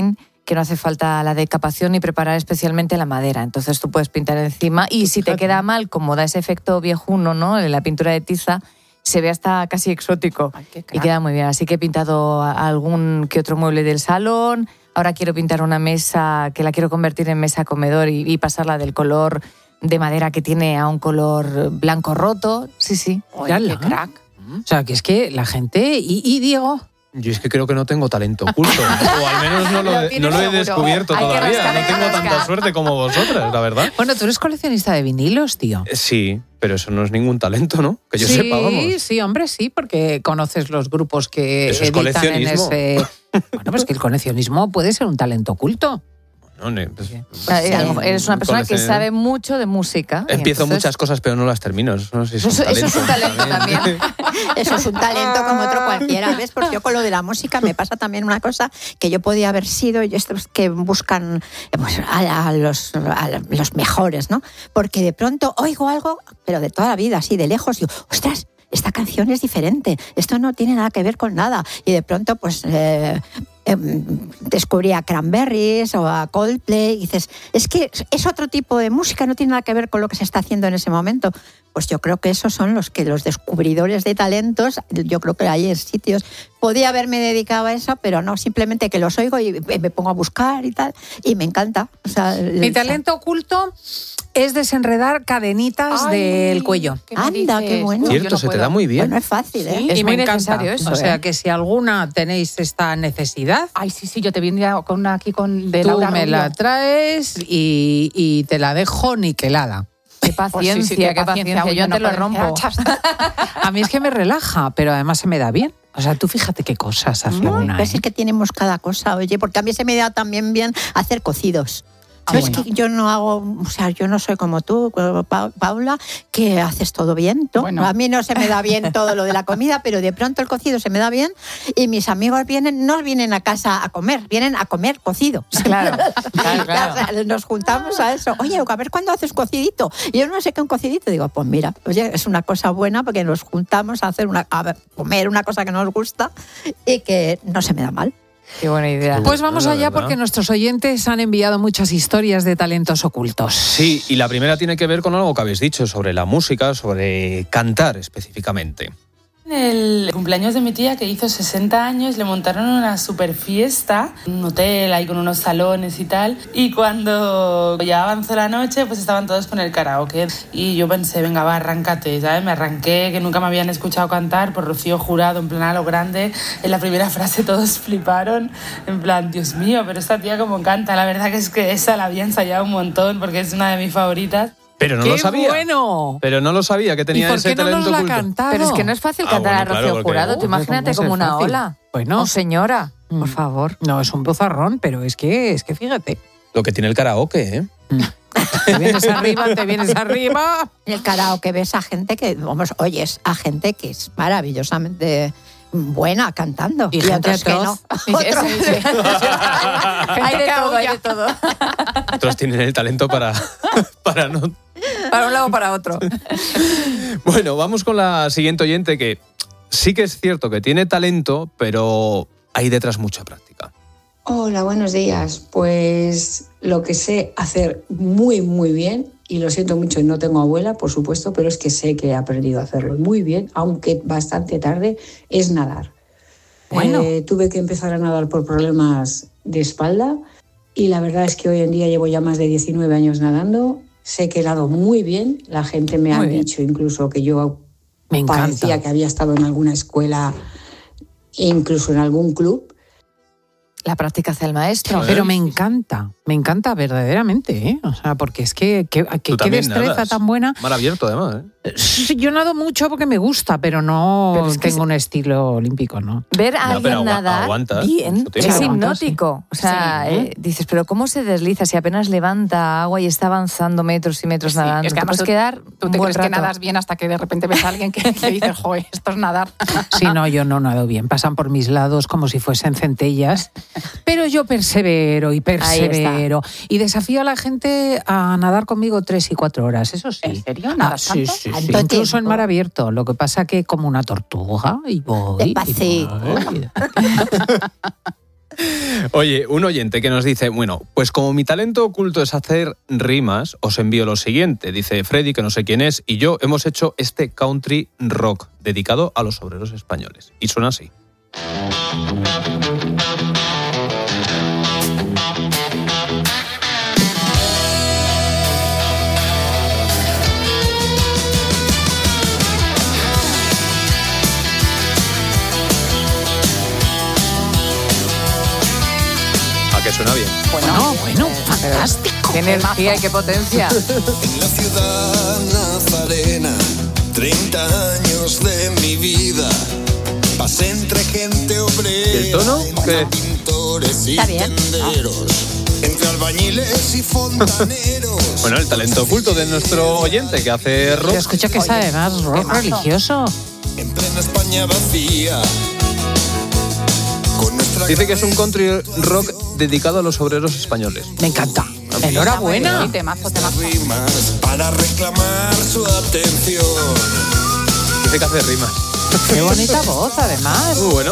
que no hace falta la decapación ni preparar especialmente la madera. Entonces tú puedes pintar encima y si te queda mal, como da ese efecto viejuno, ¿no?, en la pintura de tiza, se ve hasta casi exótico. Ay, y queda muy bien. Así que he pintado algún que otro mueble del salón. Ahora quiero pintar una mesa que la quiero convertir en mesa comedor y, y pasarla del color de madera que tiene a un color blanco roto. Sí, sí. Oye, qué crack. O sea, que es que la gente... ¿Y, y Diego? Yo es que creo que no tengo talento oculto, o al menos no lo, Lo no tienes lo he seguro. descubierto Hay que todavía. rascar, No hay que tengo rascar. tanta suerte como vosotras, la verdad. Bueno, tú eres coleccionista de vinilos, tío. Eh, Sí, pero eso no es ningún talento, ¿no? Que yo sí, sepa, vamos. sí, hombre, sí, porque conoces los grupos que Eso es editan en coleccionismo. ese... Bueno, pues que el coleccionismo puede ser un talento oculto. No, ne- pues, Eh, a lo mejor eres una persona que coleccion- sabe mucho de música. y Empiezo entonces- muchas cosas, pero no las termino. Eso, no sé si es un Eso- eso es un talento también. Eso es un talento como otro cualquiera, ¿ves? Porque yo con lo de la música me pasa también una cosa que yo podía haber sido y estos que buscan eh, pues, a, a los, a los mejores, ¿no? Porque de pronto oigo algo, pero de toda la vida, así de lejos, y digo, ostras, esta canción es diferente, esto no tiene nada que ver con nada. Y de pronto, pues... Eh, eh, descubrí a Cranberries o a Coldplay y dices, es que es otro tipo de música, no tiene nada que ver con lo que se está haciendo en ese momento. Pues yo creo que esos son los que los descubridores de talentos, yo creo que hay en sitios, podía haberme dedicado a eso, pero no, simplemente que los oigo y me pongo a buscar y tal, y me encanta. O sea, Mi talento oculto es desenredar cadenitas Ay, del cuello. anda, qué bueno. Cierto, se te da muy bien. Bueno, es fácil, ¿eh? Sí, Es y muy me encanta. necesario eso, O sea, ¿eh? que si alguna tenéis esta necesidad, Ay, sí, sí, yo te vendría con una aquí con de tú Laura me Rubio. la traes y, y te la dejo niquelada. Qué paciencia, Pues sí, sí, qué qué paciencia. paciencia, Yo uy, te no lo puedo- rompo. A mí es que me relaja, pero además se me da bien. O sea, tú fíjate qué cosas hace No, una. pues ¿eh? es que tenemos cada cosa, oye, porque a mí se me da también bien hacer cocidos. Ah, ¿Sabes bueno. que yo no hago, o sea, yo no soy como tú, Pa- Paula, que haces todo bien, ¿no? Bueno. A mí no se me da bien todo lo de la comida, pero de pronto el cocido se me da bien y mis amigos vienen, no vienen a casa a comer, vienen a comer cocido. Claro, claro, claro. O sea, nos juntamos a eso. Oye, a ver cuándo haces cocidito. Y yo no sé qué un cocidito. Digo, pues mira, oye, es una cosa buena porque nos juntamos a hacer una, a ver, comer una cosa que nos gusta y que no se me da mal. Qué buena idea. Pues vamos La allá verdad. porque nuestros oyentes han enviado muchas historias de talentos ocultos. Sí, y la primera tiene que ver con algo que habéis dicho sobre la música, sobre cantar específicamente. En el cumpleaños de mi tía, que hizo sesenta años, le montaron una super fiesta, un hotel ahí con unos salones y tal. Y cuando ya avanzó la noche, pues estaban todos con el karaoke. Y yo pensé, venga, va, arráncate, ¿sabes? Me arranqué, que nunca me habían escuchado cantar por Rocío Jurado, en plan a lo grande. En la primera frase todos fliparon, en plan, Dios mío, pero esta tía como canta. La verdad que es que esa la había ensayado un montón porque es una de mis favoritas. Pero no ¡Qué lo sabía. bueno! Pero no lo sabía que tenía ¿Y por ese qué no talento nos la ha oculto. cantado? Pero es que no es fácil Ah, cantar bueno, a Rocío claro, porque- Jurado. Tú Uh, imagínate ¿cómo como va a una ser fácil? ola. Bueno. Oh, señora, por Mm. favor. No, es un bozarrón, pero es que, es que fíjate. Lo que tiene el karaoke, ¿eh? Te vienes arriba, te vienes arriba. En el karaoke ves a gente que, vamos, oyes a gente que es maravillosamente buena cantando. Y gente otros que no. atroz. Otros- Hay de todo, hay de todo. Otros tienen el talento para, para no... Para un lado o para otro. Bueno, vamos con la siguiente oyente que sí que es cierto que tiene talento, pero hay detrás mucha práctica. Hola, buenos días. Pues lo que sé hacer muy, muy bien, y lo siento mucho, no tengo abuela, por supuesto, pero es que sé que he aprendido a hacerlo muy bien, aunque bastante tarde, es nadar. Bueno. Eh, tuve que empezar a nadar por problemas de espalda y la verdad es que hoy en día llevo ya más de diecinueve años nadando. Sé que nado muy bien. La gente me Muy ha bien. dicho incluso que yo Me encanta. parecía que había estado en alguna escuela, incluso en algún club. La práctica hace el maestro. Pero me encanta, me encanta verdaderamente, ¿eh? O sea, porque es que, que, que- Tú qué también destreza nadas. tan buena. Mar abierto, además, ¿eh? Sí, yo nado mucho porque me gusta, pero no Pero es que tengo un estilo olímpico, ¿no? Ver a No, alguien pero agua- nadar aguantas bien mucho tiempo. es Sí, hipnótico. O sea, Sí. eh, dices, pero ¿cómo se desliza si apenas levanta agua y está avanzando metros y metros Sí, nadando? es que Te además puedes tú- quedar Tú un te buen crees que rato. nadas bien hasta que de repente ves a alguien que, que dices, joder, esto es nadar. Sí, no, yo no nado bien. Pasan por mis lados como si fuesen centellas. Pero yo persevero y persevero. Y desafío a la gente a nadar conmigo tres y cuatro horas, eso sí. ¿En serio? Ah, ¿Nadas sí, tanto? sí, sí. ¿Tanto Incluso en tiempo? mar abierto. Lo que pasa que como una tortuga y voy. y Despacito. voy. Oye, un oyente que nos dice, bueno, pues como mi talento oculto es hacer rimas, os envío lo siguiente. Dice Freddy, que no sé quién es, y yo hemos hecho este country rock dedicado a los obreros españoles. Y suena así. Que suena bien. Bueno, bueno, fantástico. Qué energía y qué potencia. En la ciudad nazarena, treinta años de mi vida, pasé entre gente obrera, ¿El tono? entre pintores y tenderos, entre albañiles y fontaneros. Bueno, el talento oculto de nuestro oyente que hace rock. Pero escucha que es además rock religioso. En plena España vacía. Dice que es un country rock dedicado a los obreros españoles. Me encanta. Enhorabuena. Sí, temazo, temazo. Rimas para reclamar su atención. Dice que hace rimas. Qué bonita voz, además. Muy bueno.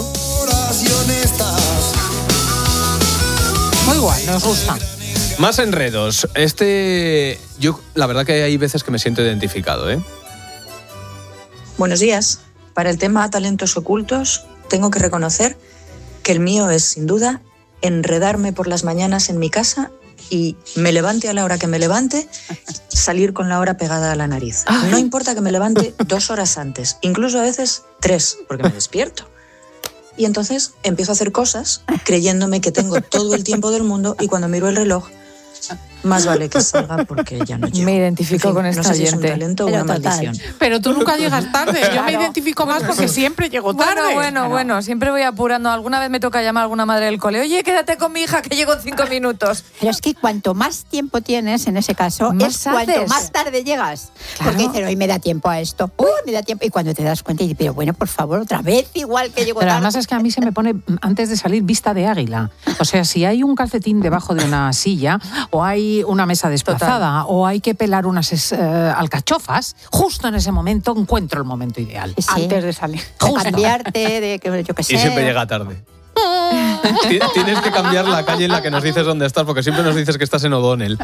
Muy guay, nos gusta. Más enredos. Este, yo la verdad que hay veces que me siento identificado, ¿eh? Buenos días. Para el tema talentos ocultos, tengo que reconocer que el mío es, sin duda, enredarme por las mañanas en mi casa y me levante a la hora que me levante, salir con la hora pegada a la nariz. No importa que me levante dos horas antes, incluso a veces tres, porque me despierto. Y entonces empiezo a hacer cosas creyéndome que tengo todo el tiempo del mundo y cuando miro el reloj, más vale que salga porque ya no llego. Me identifico En fin, con esta no sé si es un oyente. talento o Pero una total. maldición. Pero tú nunca llegas tarde. Yo me Claro. identifico más porque siempre llego tarde. Bueno, bueno, bueno, siempre voy apurando. Alguna vez me toca llamar a alguna madre del cole. Oye, quédate con mi hija que llego en cinco minutos. Pero es que cuanto más tiempo tienes en ese caso, Más es cuanto haces. más tarde llegas. Claro. Porque dicen, hoy me da tiempo a esto, uy, me da tiempo. Y cuando te das cuenta, y dices, pero bueno, por favor, otra vez, igual que llego Pero tarde. además es que a mí se me pone, antes de salir, vista de águila. O sea, si hay un calcetín debajo de una silla, o hay una mesa desplazada, o hay que pelar unas eh, alcachofas, justo en ese momento encuentro el momento ideal. Sí. Antes de salir. De Justo. cambiarte, de que yo qué sé. Y siempre llega tarde. Ti- Tienes que cambiar la calle en la que nos dices dónde estás, porque siempre nos dices que estás en O'Donnell.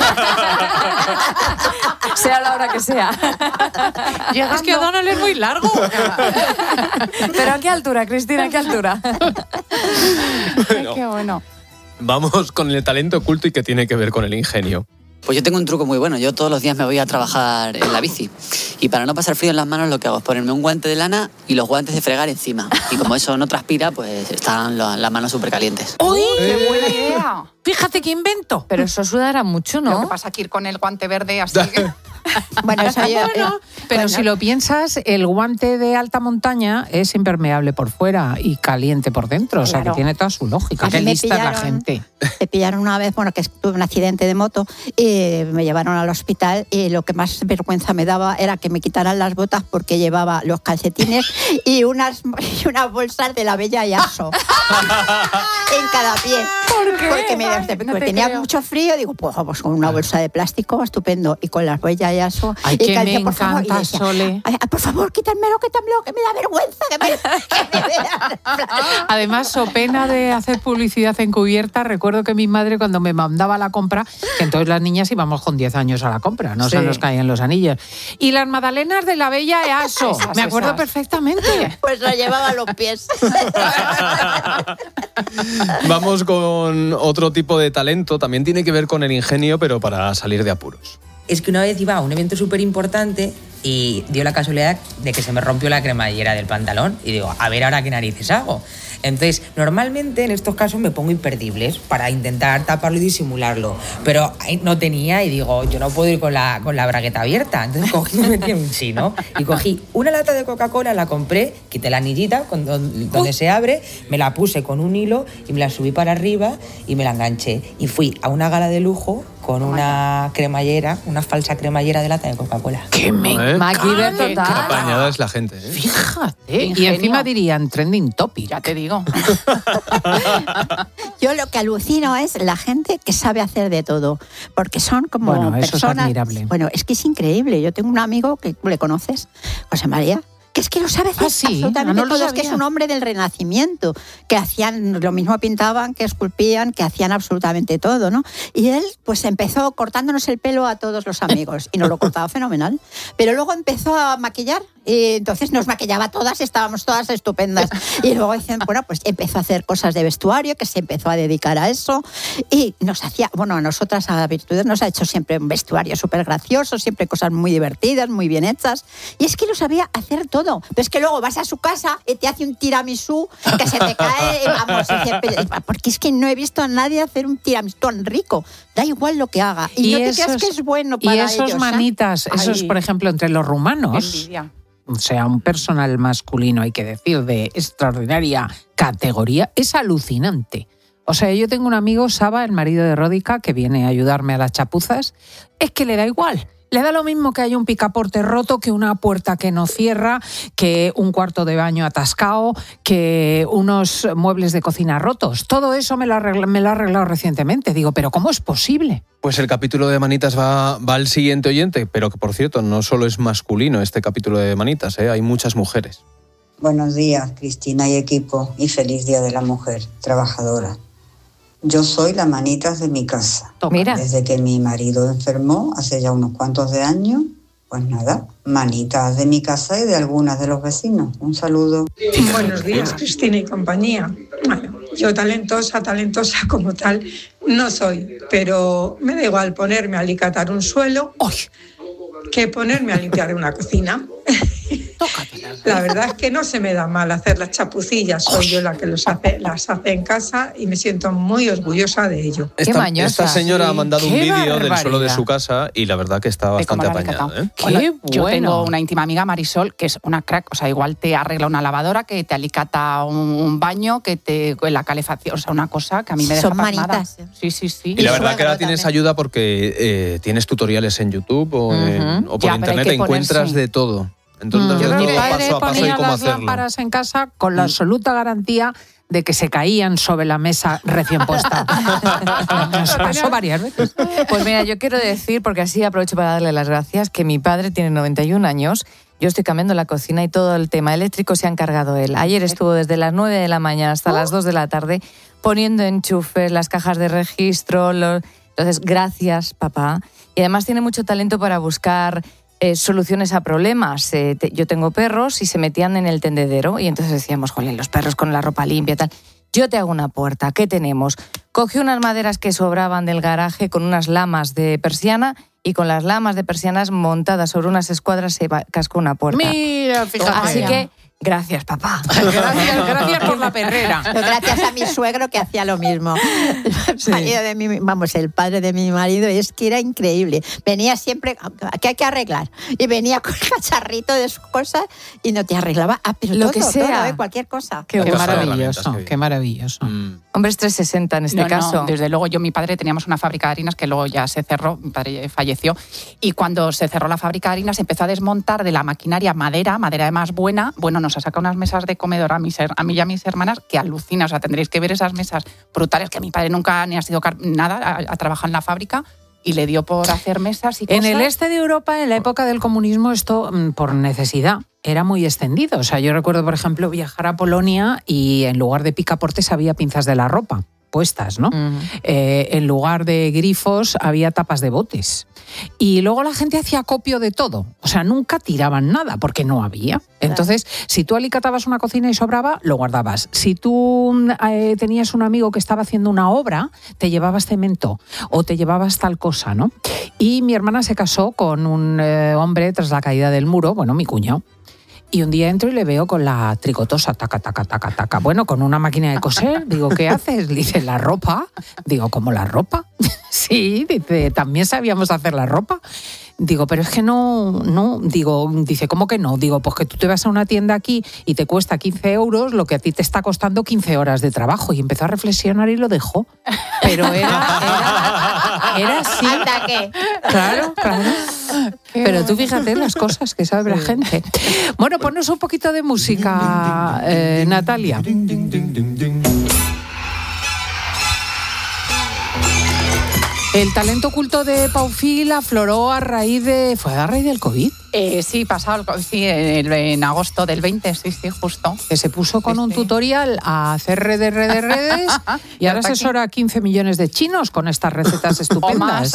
Sea la hora que sea. Es que O'Donnell es muy largo. ¿Pero a qué altura, Cristina? ¿A qué altura? Bueno, Qué bueno. vamos con el talento oculto y que tiene que ver con el ingenio. Pues yo tengo un truco muy bueno. Yo todos los días me voy a trabajar en la bici. Y para no pasar frío en las manos, lo que hago es ponerme un guante de lana y los guantes de fregar encima. Y como eso no transpira, pues están lo- las manos súper calientes. ¡Uy! ¡Qué buena idea! Fíjate qué invento. Pero eso sudará mucho, Lo que ¿no? pasa es que ir con el guante verde así... Bueno, eso ya- Bueno, pero bueno. si lo piensas, el guante de alta montaña es impermeable por fuera y caliente por dentro. O sea, Claro. que tiene toda su lógica. A Qué mí me lista es la pillaron- gente. Me pillaron una vez, bueno, que tuve un accidente de moto y me llevaron al hospital y lo que más vergüenza me daba era que me quitaran las botas porque llevaba los calcetines y unas, y unas bolsas de la Bella Yaso en cada pie. ¿Por qué? Porque, me, Ay, porque no te tenía creo. mucho frío, digo, pues vamos con una bolsa de plástico, estupendo, y con las Bella Yaso. Ay, y que decía, me por favor, y encanta, decía, Sole. "Ay, por favor, quítamelo, quítamelo, que me da vergüenza, que me, que me vean". Además, so pena de hacer publicidad encubierta, recuerdo que mi madre cuando me mandaba a la compra, que entonces las niñas íbamos con diez años a la compra, no se Sí. nos caían los anillos. Y las magdalenas de la Bella Easo, Esas, me acuerdo esas. perfectamente. Pues lo llevaba a los pies. Vamos con otro tipo de talento, también tiene que ver con el ingenio, pero para salir de apuros. Es que una vez iba a un evento súper importante y dio la casualidad de que se me rompió la cremallera del pantalón y digo, a ver ahora qué narices hago. Entonces, normalmente en estos casos me pongo imperdibles para intentar taparlo y disimularlo, pero ahí no tenía y digo, yo no puedo ir con la, con la bragueta abierta. Entonces cogí y me metí en un chino y cogí una lata de Coca-Cola, la compré, quité la anillita con don- donde se abre, me la puse con un hilo y me la subí para arriba y me la enganché. Y fui a una gala de lujo con una cremallera, una falsa cremallera de lata de Coca-Cola. ¡Qué me ¿Eh? MacGyver Qué total. apañada es la gente, ¿eh? Fíjate. Y Ingenio. encima dirían trending topic. Ya te digo. Yo lo que alucino es la gente que sabe hacer de todo, porque son como Bueno, eso es personas... admirable. Bueno, es que es increíble. Yo tengo un amigo que tú le conoces, José María, Que es que lo sabe hacer Ah, sí, absolutamente no lo todo. Es que es sabía. un hombre del Renacimiento, que hacían lo mismo, pintaban, que esculpían, que hacían absolutamente todo, ¿no? Y él pues empezó cortándonos el pelo a todos los amigos y nos lo cortaba fenomenal. Pero luego empezó a maquillar y entonces nos maquillaba todas, estábamos todas estupendas. Y luego dicen, bueno, pues empezó a hacer cosas de vestuario, que se empezó a dedicar a eso y nos hacía, bueno, a nosotras, a Virtudes, nos ha hecho siempre un vestuario súper gracioso, siempre cosas muy divertidas, muy bien hechas. Y es que lo sabía hacer todo. Pero es que luego vas a su casa y te hace un tiramisú que se te cae, y vamos, y dice, porque es que no he visto a nadie hacer un tiramisú tan rico. Da igual lo que haga. Y, Y no te esos- creas que es bueno para Y esos ellos, ¿eh? manitas, esos, Ay. por ejemplo, entre los rumanos, Envidia. o sea, un personal masculino, hay que decir, de extraordinaria categoría, es alucinante. O sea, yo tengo un amigo, Saba, el marido de Ródica, que viene a ayudarme a las chapuzas, es que le da igual. Le da lo mismo que haya un picaporte roto, que una puerta que no cierra, que un cuarto de baño atascado, que unos muebles de cocina rotos. Todo eso me lo ha arregla- me lo ha arreglado recientemente. Digo, ¿pero cómo es posible? Pues el capítulo de Manitas va, va al siguiente oyente, pero que por cierto no solo es masculino este capítulo de Manitas, ¿eh? Hay muchas mujeres. Buenos días, Cristina y equipo, y feliz Día de la Mujer Trabajadora. Yo soy la Manitas de mi casa. Mira. Desde que mi marido enfermó hace ya unos cuantos de años, pues nada, Manitas de mi casa y de algunas de los vecinos. Un saludo. Buenos días, Cristina y compañía. Bueno, yo talentosa, talentosa como tal, no soy, pero me da igual ponerme a alicatar un suelo que ponerme a limpiar una cocina. La verdad es que no se me da mal hacer las chapucillas, soy yo la que los hace, las hace en casa y me siento muy orgullosa de ello. Esta, esta señora Sí, ha mandado un qué vídeo del suelo de barbaridad. su casa y la verdad que está De cómo bastante la ha apañada. ¿eh? Bueno, yo tengo una íntima amiga, Marisol, que es una crack. O sea, igual te arregla una lavadora, que te alicata un, un baño, que te la calefacción. O sea, una cosa que a mí me deja Son pasmada. manitas. Sí, sí, sí. Y la verdad que ahora tienes ayuda porque eh, tienes tutoriales en YouTube o, en- o por Ya, pero hay internet, que encuentras ponerse. de todo. Entonces, Yo de creo que todo mi padre paso a paso y ponía cómo las hacerlo. lámparas en casa con la absoluta garantía de que se caían sobre la mesa recién puesta. Nos pasó varias veces. Pues mira, yo quiero decir, porque así aprovecho para darle las gracias, que mi padre tiene noventa y un años, yo estoy cambiando la cocina y todo el tema eléctrico se ha encargado él. Ayer estuvo desde las nueve de la mañana hasta las dos de la tarde poniendo enchufes, las cajas de registro. Los... Entonces, gracias, papá. Y además tiene mucho talento para buscar eh, soluciones a problemas. Eh, te- yo tengo perros y se metían en el tendedero y entonces decíamos, jolín, los perros con la ropa limpia y tal. Yo te hago una puerta, ¿qué tenemos? Cogí unas maderas que sobraban del garaje con unas lamas de persiana y con las lamas de persianas montadas sobre unas escuadras se va- cascó una puerta. Mira, fíjate. Así que, gracias, papá. Gracias, gracias por la perrera. Gracias a mi suegro que hacía lo mismo. El marido de mi, vamos, el padre de mi marido, es que era increíble. Venía siempre, ¿qué hay que arreglar? Y venía con el cacharrito de sus cosas y no te arreglaba, ah, pero Lo todo, que sea. todo, ¿eh? Cualquier cosa. Qué, Qué maravilloso, qué maravilloso. Hombres trescientos sesenta en este No, no, caso. desde luego, yo, mi padre, teníamos una fábrica de harinas que luego ya se cerró, mi padre falleció, y cuando se cerró la fábrica de harinas empezó a desmontar de la maquinaria madera, madera de más buena. Bueno, nos ha sacado unas mesas de comedor a, mis, her- a mí y a mis hermanas que alucina, o sea, tendréis que ver esas mesas brutales, que mi padre nunca ni ha sido car- nada, ha, ha trabajado en la fábrica y le dio por hacer mesas y En cosas. el este de Europa, en la época del comunismo, esto mm, por necesidad era muy extendido. O sea, yo recuerdo, por ejemplo, viajar a Polonia y en lugar de picaportes había pinzas de la ropa puestas, ¿no? Eh, en lugar de grifos había tapas de botes. Y luego la gente hacía acopio de todo. O sea, nunca tiraban nada porque no había. Entonces, si tú alicatabas una cocina y sobraba, lo guardabas. Si tú eh, tenías un amigo que estaba haciendo una obra, te llevabas cemento o te llevabas tal cosa, ¿no? Y mi hermana se casó con un eh, hombre tras la caída del muro, bueno, mi cuñado. Y un día entro y le veo con la tricotosa, taca, taca, taca, taca. Bueno, con una máquina de coser. Digo, ¿qué haces? Dice, ¿la ropa? Digo, ¿cómo la ropa? Sí, dice, también sabíamos hacer la ropa. Digo, pero es que no, no, digo, dice, ¿cómo que no? Digo, pues que tú te vas a una tienda aquí y te cuesta quince euros lo que a ti te está costando quince horas de trabajo. Y empezó a reflexionar y lo dejó. Pero era, era, era así. ¿Hasta qué? Claro, claro. Pero tú fíjate las cosas que sabe la gente. Bueno, ponnos un poquito de música, eh, Natalia. El talento oculto de Paufil afloró a raíz de... ¿Fue a raíz del COVID? Eh, sí, pasado, sí, en, en agosto del veinte, sí, sí, justo. Que se puso con sí, un sí. tutorial a hacer redes, redes, redes y ahora asesora a quince millones de chinos con estas recetas estupendas.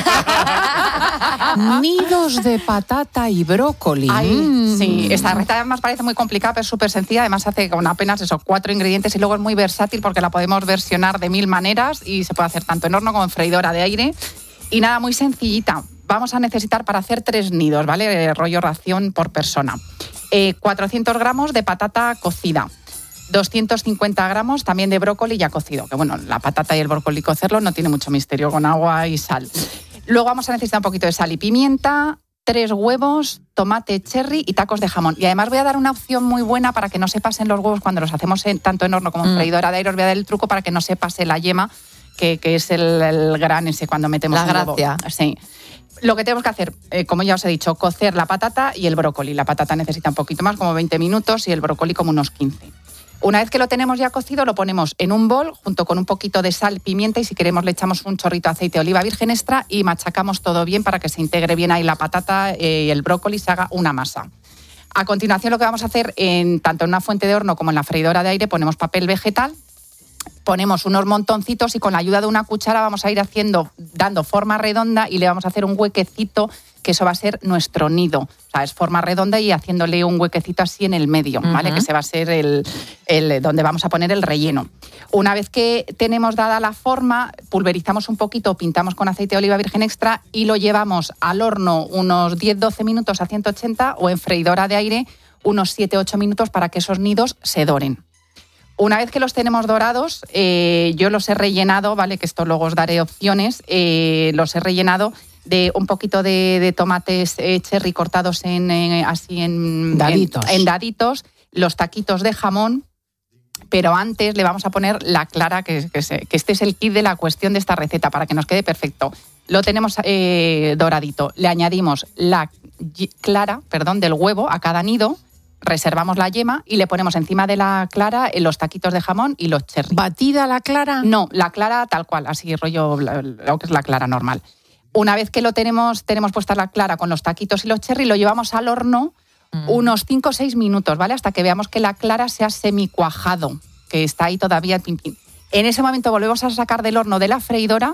Nidos de patata y brócoli. Ay, mm. Sí, esta receta además parece muy complicada, pero es súper sencilla. Además hace con apenas esos cuatro ingredientes y luego es muy versátil porque la podemos versionar de mil maneras y se puede hacer tanto en horno como en freidora de aire. Y nada, muy sencillita. Vamos a necesitar para hacer tres nidos, ¿vale? Rollo ración por persona. Eh, cuatrocientos gramos de patata cocida. doscientos cincuenta gramos también de brócoli ya cocido. Que bueno, la patata y el brócoli cocerlo no tiene mucho misterio, con agua y sal. Luego vamos a necesitar un poquito de sal y pimienta, tres huevos, tomate cherry y tacos de jamón. Y además voy a dar una opción muy buena para que no se pasen los huevos cuando los hacemos en, tanto en horno como en mm. freidora de aire. Os voy a dar el truco para que no se pase la yema, que, que es el, el gran ese cuando metemos la el huevo. gracia. Sí. Lo que tenemos que hacer, eh, como ya os he dicho, cocer la patata y el brócoli. La patata necesita un poquito más, como veinte minutos, y el brócoli como unos quince. Una vez que lo tenemos ya cocido, lo ponemos en un bol junto con un poquito de sal, pimienta y si queremos le echamos un chorrito de aceite de oliva virgen extra y machacamos todo bien para que se integre bien ahí la patata eh, y el brócoli y se haga una masa. A continuación lo que vamos a hacer, en, tanto en una fuente de horno como en la freidora de aire, ponemos papel vegetal, ponemos unos montoncitos y con la ayuda de una cuchara vamos a ir haciendo, dando forma redonda y le vamos a hacer un huequecito, que eso va a ser nuestro nido. O sea, es forma redonda y haciéndole un huequecito así en el medio, uh-huh. ¿vale? Que se va a ser el, el donde vamos a poner el relleno. Una vez que tenemos dada la forma, pulverizamos un poquito, pintamos con aceite de oliva virgen extra y lo llevamos al horno unos diez doce minutos a ciento ochenta o en freidora de aire unos siete ocho minutos para que esos nidos se doren. Una vez que los tenemos dorados, eh, yo los he rellenado, ¿vale? Que esto luego os daré opciones, eh, los he rellenado de un poquito de, de tomates eh, cherry cortados en, eh, así en daditos. En, en daditos, los taquitos de jamón, pero antes le vamos a poner la clara, que, que, se, que este es el kit de la cuestión de esta receta, para que nos quede perfecto. Lo tenemos eh, doradito, le añadimos la clara, perdón, del huevo a cada nido, reservamos la yema y le ponemos encima de la clara los taquitos de jamón y los cherry. ¿Batida la clara? No, la clara tal cual, así rollo lo que es la clara normal. Una vez que lo tenemos, tenemos puesta la clara con los taquitos y los cherry, lo llevamos al horno mm. unos cinco o seis minutos, ¿vale? Hasta que veamos que la clara sea semicuajado, que está ahí todavía pin, pin. En ese momento volvemos a sacar del horno de la freidora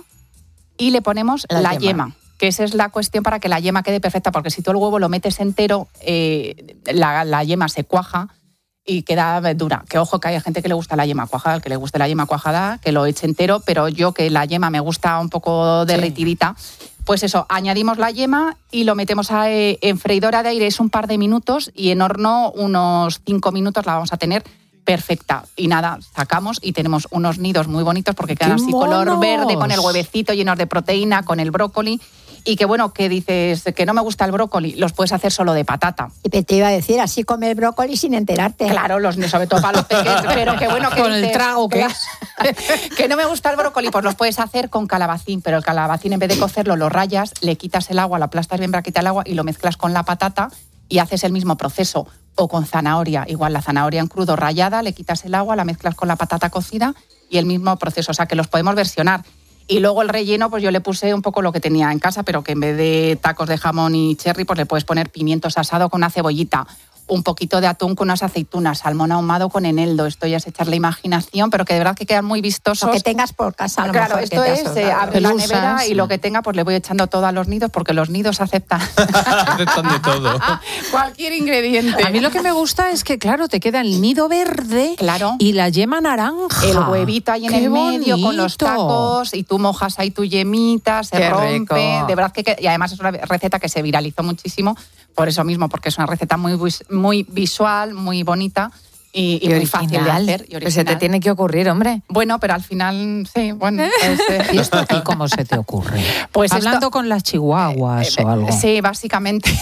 y le ponemos la, la yema. yema. Que esa es la cuestión para que la yema quede perfecta, porque si tú el huevo lo metes entero, eh, la, la yema se cuaja y queda dura. Que ojo, que hay gente que le gusta la yema cuajada, al que le guste la yema cuajada, que lo eche entero, pero yo que la yema me gusta un poco derretidita, sí. Pues eso, añadimos la yema y lo metemos a, eh, en freidora de aire, es un par de minutos, y en horno unos cinco minutos la vamos a tener perfecta. Y nada, sacamos y tenemos unos nidos muy bonitos porque quedan así monos! Color verde, con el huevecito llenos de proteína, con el brócoli. Y que bueno, que dices que no me gusta el brócoli, los puedes hacer solo de patata. Y te iba a decir, así come el brócoli sin enterarte. Claro, los, sobre todo para los pequeños, pero que bueno que con dices, el trago que es. Que no me gusta el brócoli, pues los puedes hacer con calabacín, pero el calabacín en vez de cocerlo lo rayas, le quitas el agua, lo aplastas bien para quitar el agua y lo mezclas con la patata y haces el mismo proceso. O con zanahoria, igual la zanahoria en crudo rallada, le quitas el agua, la mezclas con la patata cocida y el mismo proceso, o sea que los podemos versionar. Y luego el relleno, pues yo le puse un poco lo que tenía en casa, pero que en vez de tacos de jamón y cherry, pues le puedes poner pimientos asados con una cebollita, un poquito de atún con unas aceitunas, salmón ahumado con eneldo. Esto ya es echarle imaginación, pero que de verdad que quedan muy vistosos. Lo que tengas por casa, a lo claro, mejor esto es eh, abrir la nevera sí. Y lo que tenga, pues le voy echando todo a los nidos, porque los nidos aceptan. Aceptan de todo. Cualquier ingrediente. A mí lo que me gusta es que, claro, te queda el nido verde claro. Y la yema naranja. El huevito ahí en ¡Qué el medio bonito! Con los tacos y tú mojas ahí tu yemita, se Qué rompe. rico. De verdad que, y además es una receta que se viralizó muchísimo por eso mismo, porque es una receta muy, muy visual, muy bonita y, y, y muy fácil de hacer. Y pues se te tiene que ocurrir, hombre. Bueno, pero al final, sí, bueno. Pues, eh. ¿Y esto a ti cómo se te ocurre? Pues hablando esto, con las chihuahuas eh, eh, o algo. Sí, básicamente.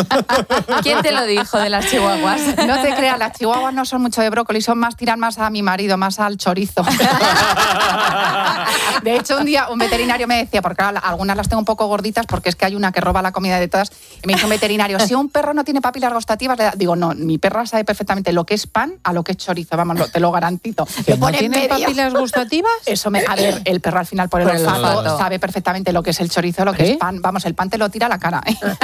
¿Quién te lo dijo de las chihuahuas? No te creas, las chihuahuas no son mucho de brócoli, son más, tiran más a mi marido, más al chorizo. De hecho, un día un veterinario me decía, porque algunas las tengo un poco gorditas, porque es que hay una que roba la comida de todas, y me dijo un veterinario, si un perro no tiene papilas gustativas, le da... digo, no, mi perra sabe perfectamente lo que es pan a lo que es chorizo, vamos, lo, te lo garantizo. ¿Que Lo no pone en tienen medio. papilas gustativas? Eso me, a ver, el perro al final por el Por el olfato olfato. sabe perfectamente lo que es el chorizo, lo que ¿Eh? es pan. Vamos, el pan te lo tira a la cara.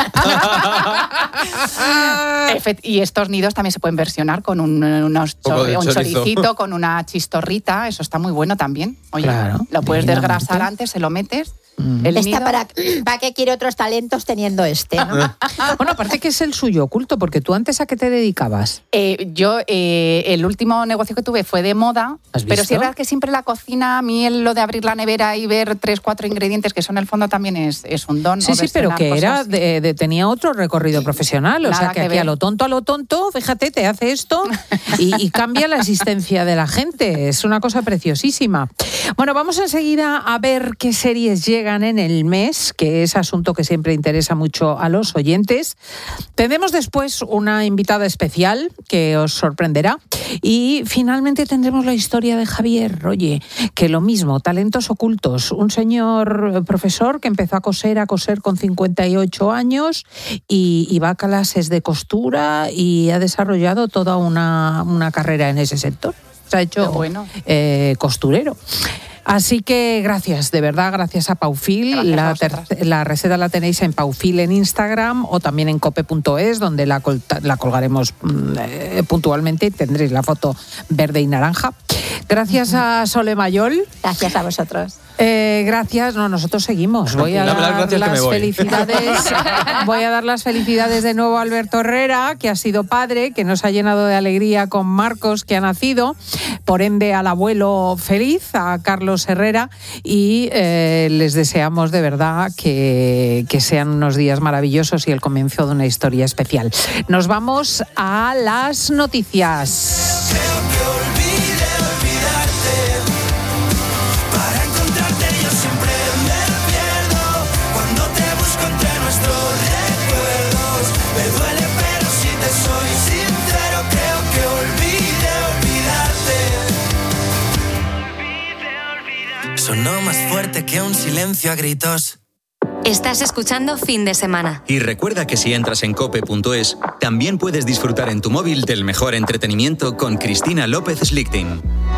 Efect- y estos nidos también se pueden versionar con un, unos Poco chor- de un chorizo. choricito, con una chistorrita, eso está muy bueno también. Oye, Claro, lo puedes divinamente. desgrasar antes, se lo metes. El Esta nido- para, ¿para qué quiere otros talentos teniendo este? ¿no? Bueno, aparte que es el suyo oculto, porque tú antes ¿a qué te dedicabas? Eh, yo, eh, el último negocio que tuve fue de moda, ¿Has pero visto? sí es verdad que siempre la cocina, a mí el- lo de abrir la nevera y ver tres, cuatro ingredientes, que son en el fondo también es, es un don. Sí, ¿no? sí, pero Versionar que cosas. era de, de- tenía otro recorrido profesional. O Nada sea, que que aquí a ver. lo tonto, a lo tonto, fíjate, te hace esto y, y cambia la existencia de la gente. Es una cosa preciosísima. Bueno, vamos enseguida a ver qué series llegan en el mes, que es asunto que siempre interesa mucho a los oyentes. Tendremos después una invitada especial que os sorprenderá. Y finalmente tendremos la historia de Javier, oye, que lo mismo, talentos ocultos. Un señor profesor que empezó a coser, a coser con cincuenta y ocho años y, y va a clases de costura y ha desarrollado toda una, una carrera en ese sector. Se ha hecho Qué bueno. eh, costurero. Así que gracias, de verdad, gracias a Paufil. Gracias a La, vosotras. ter- la receta la tenéis en Paufil en Instagram o también en cope punto es, donde la, colta- la colgaremos mm, eh, puntualmente y tendréis la foto verde y naranja. Gracias a Sole Mayol. Gracias a vosotros. Eh, gracias, no, nosotros seguimos. Voy a Dame las dar gracias que las me voy. felicidades. Voy a dar las felicidades de nuevo a Alberto Herrera, que ha sido padre, que nos ha llenado de alegría con Marcos, que ha nacido. Por ende, al abuelo feliz, a Carlos Herrera, y eh, les deseamos de verdad que, que sean unos días maravillosos y el comienzo de una historia especial. Nos vamos a las noticias. Para encontrarte yo siempre me pierdo. Cuando te busco entre nuestros recuerdos, me duele, pero si te soy sincero, creo que olvide olvidarte. Sonó más fuerte que un silencio a gritos. Estás escuchando Fin de Semana. Y recuerda que si entras en cope punto es, también puedes disfrutar en tu móvil del mejor entretenimiento con Cristina López Slichting.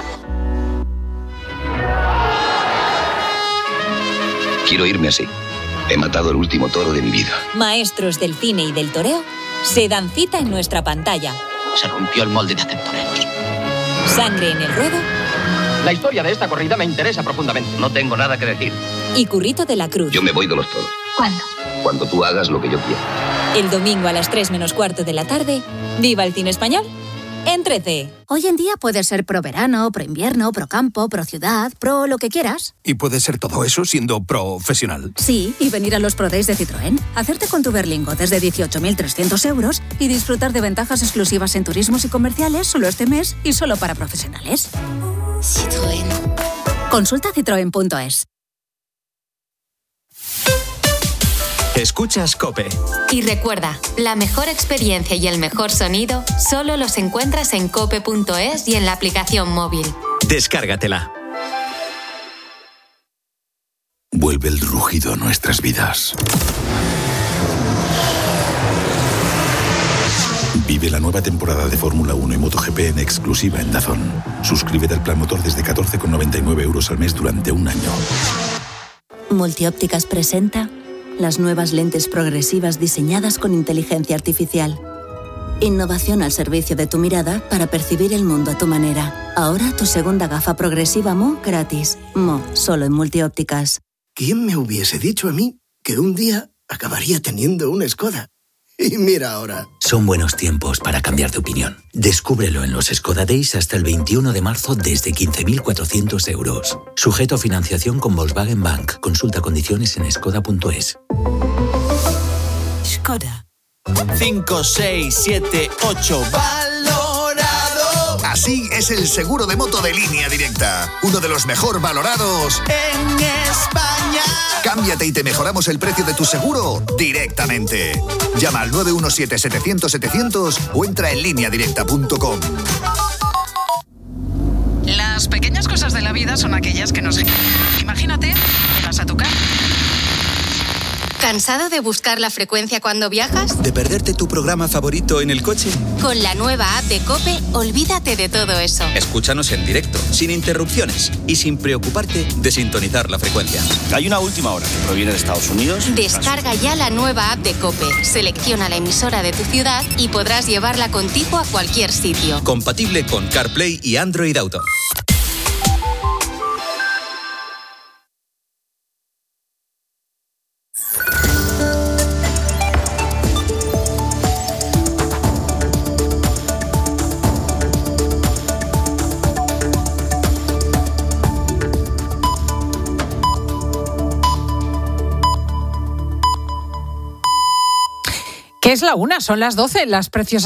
Quiero irme así. He matado el último toro de mi vida. Maestros del cine y del toreo se dan cita en nuestra pantalla. Se rompió el molde de hacer toreros. Sangre en el ruedo La historia de esta corrida me interesa profundamente. No tengo nada que decir. y Currito de la Cruz. Yo me voy de los toros. ¿Cuándo? Cuando tú hagas lo que yo quiera. El domingo a las tres menos cuarto de la tarde. ¡Viva el cine español! En trece. Hoy en día puedes ser pro verano, pro invierno, pro campo, pro ciudad, pro lo que quieras. ¿Y puede ser todo eso siendo profesional? Sí, y venir a los Pro Days de Citroën, hacerte con tu Berlingo desde dieciocho mil trescientos euros y disfrutar de ventajas exclusivas en turismos y comerciales solo este mes y solo para profesionales. Citroën. Consulta citroen punto es. Escuchas COPE. Y recuerda, la mejor experiencia y el mejor sonido solo los encuentras en cope punto es y en la aplicación móvil. Descárgatela. Vuelve el rugido a nuestras vidas. Vive la nueva temporada de Fórmula uno y MotoGP en exclusiva en DAZN. Suscríbete al plan motor desde catorce con noventa y nueve euros al mes durante un año. Multiópticas presenta las nuevas lentes progresivas diseñadas con inteligencia artificial. Innovación al servicio de tu mirada para percibir el mundo a tu manera. Ahora tu segunda gafa progresiva Mo gratis. Mo, solo en Multiópticas. ¿Quién me hubiese dicho a mí que un día acabaría teniendo una Skoda? Y mira ahora. Son buenos tiempos para cambiar de opinión. Descúbrelo en los Skoda Days hasta el veintiuno de marzo desde quince mil cuatrocientos euros. Sujeto a financiación con Volkswagen Bank. Consulta condiciones en skoda punto es. Skoda. cinco, seis, siete, ocho. ¡Valorado! Así es el seguro de moto de Línea Directa. Uno de los mejor valorados En España. Cámbiate y te mejoramos el precio de tu seguro directamente. Llama al nueve uno siete, setecientos, setecientos o entra en línea directa punto com. Las pequeñas cosas de la vida son aquellas que nos... Imagínate, llegas a tu casa. ¿Cansado de buscar la frecuencia cuando viajas? ¿De perderte tu programa favorito en el coche? Con la nueva app de COPE, olvídate de todo eso. Escúchanos en directo, sin interrupciones y sin preocuparte de sintonizar la frecuencia. Hay una última hora que proviene de Estados Unidos. Descarga ya la nueva app de COPE, selecciona la emisora de tu ciudad y podrás llevarla contigo a cualquier sitio. Compatible con CarPlay y Android Auto. ¿Qué es la una? Son las doce, las preciosas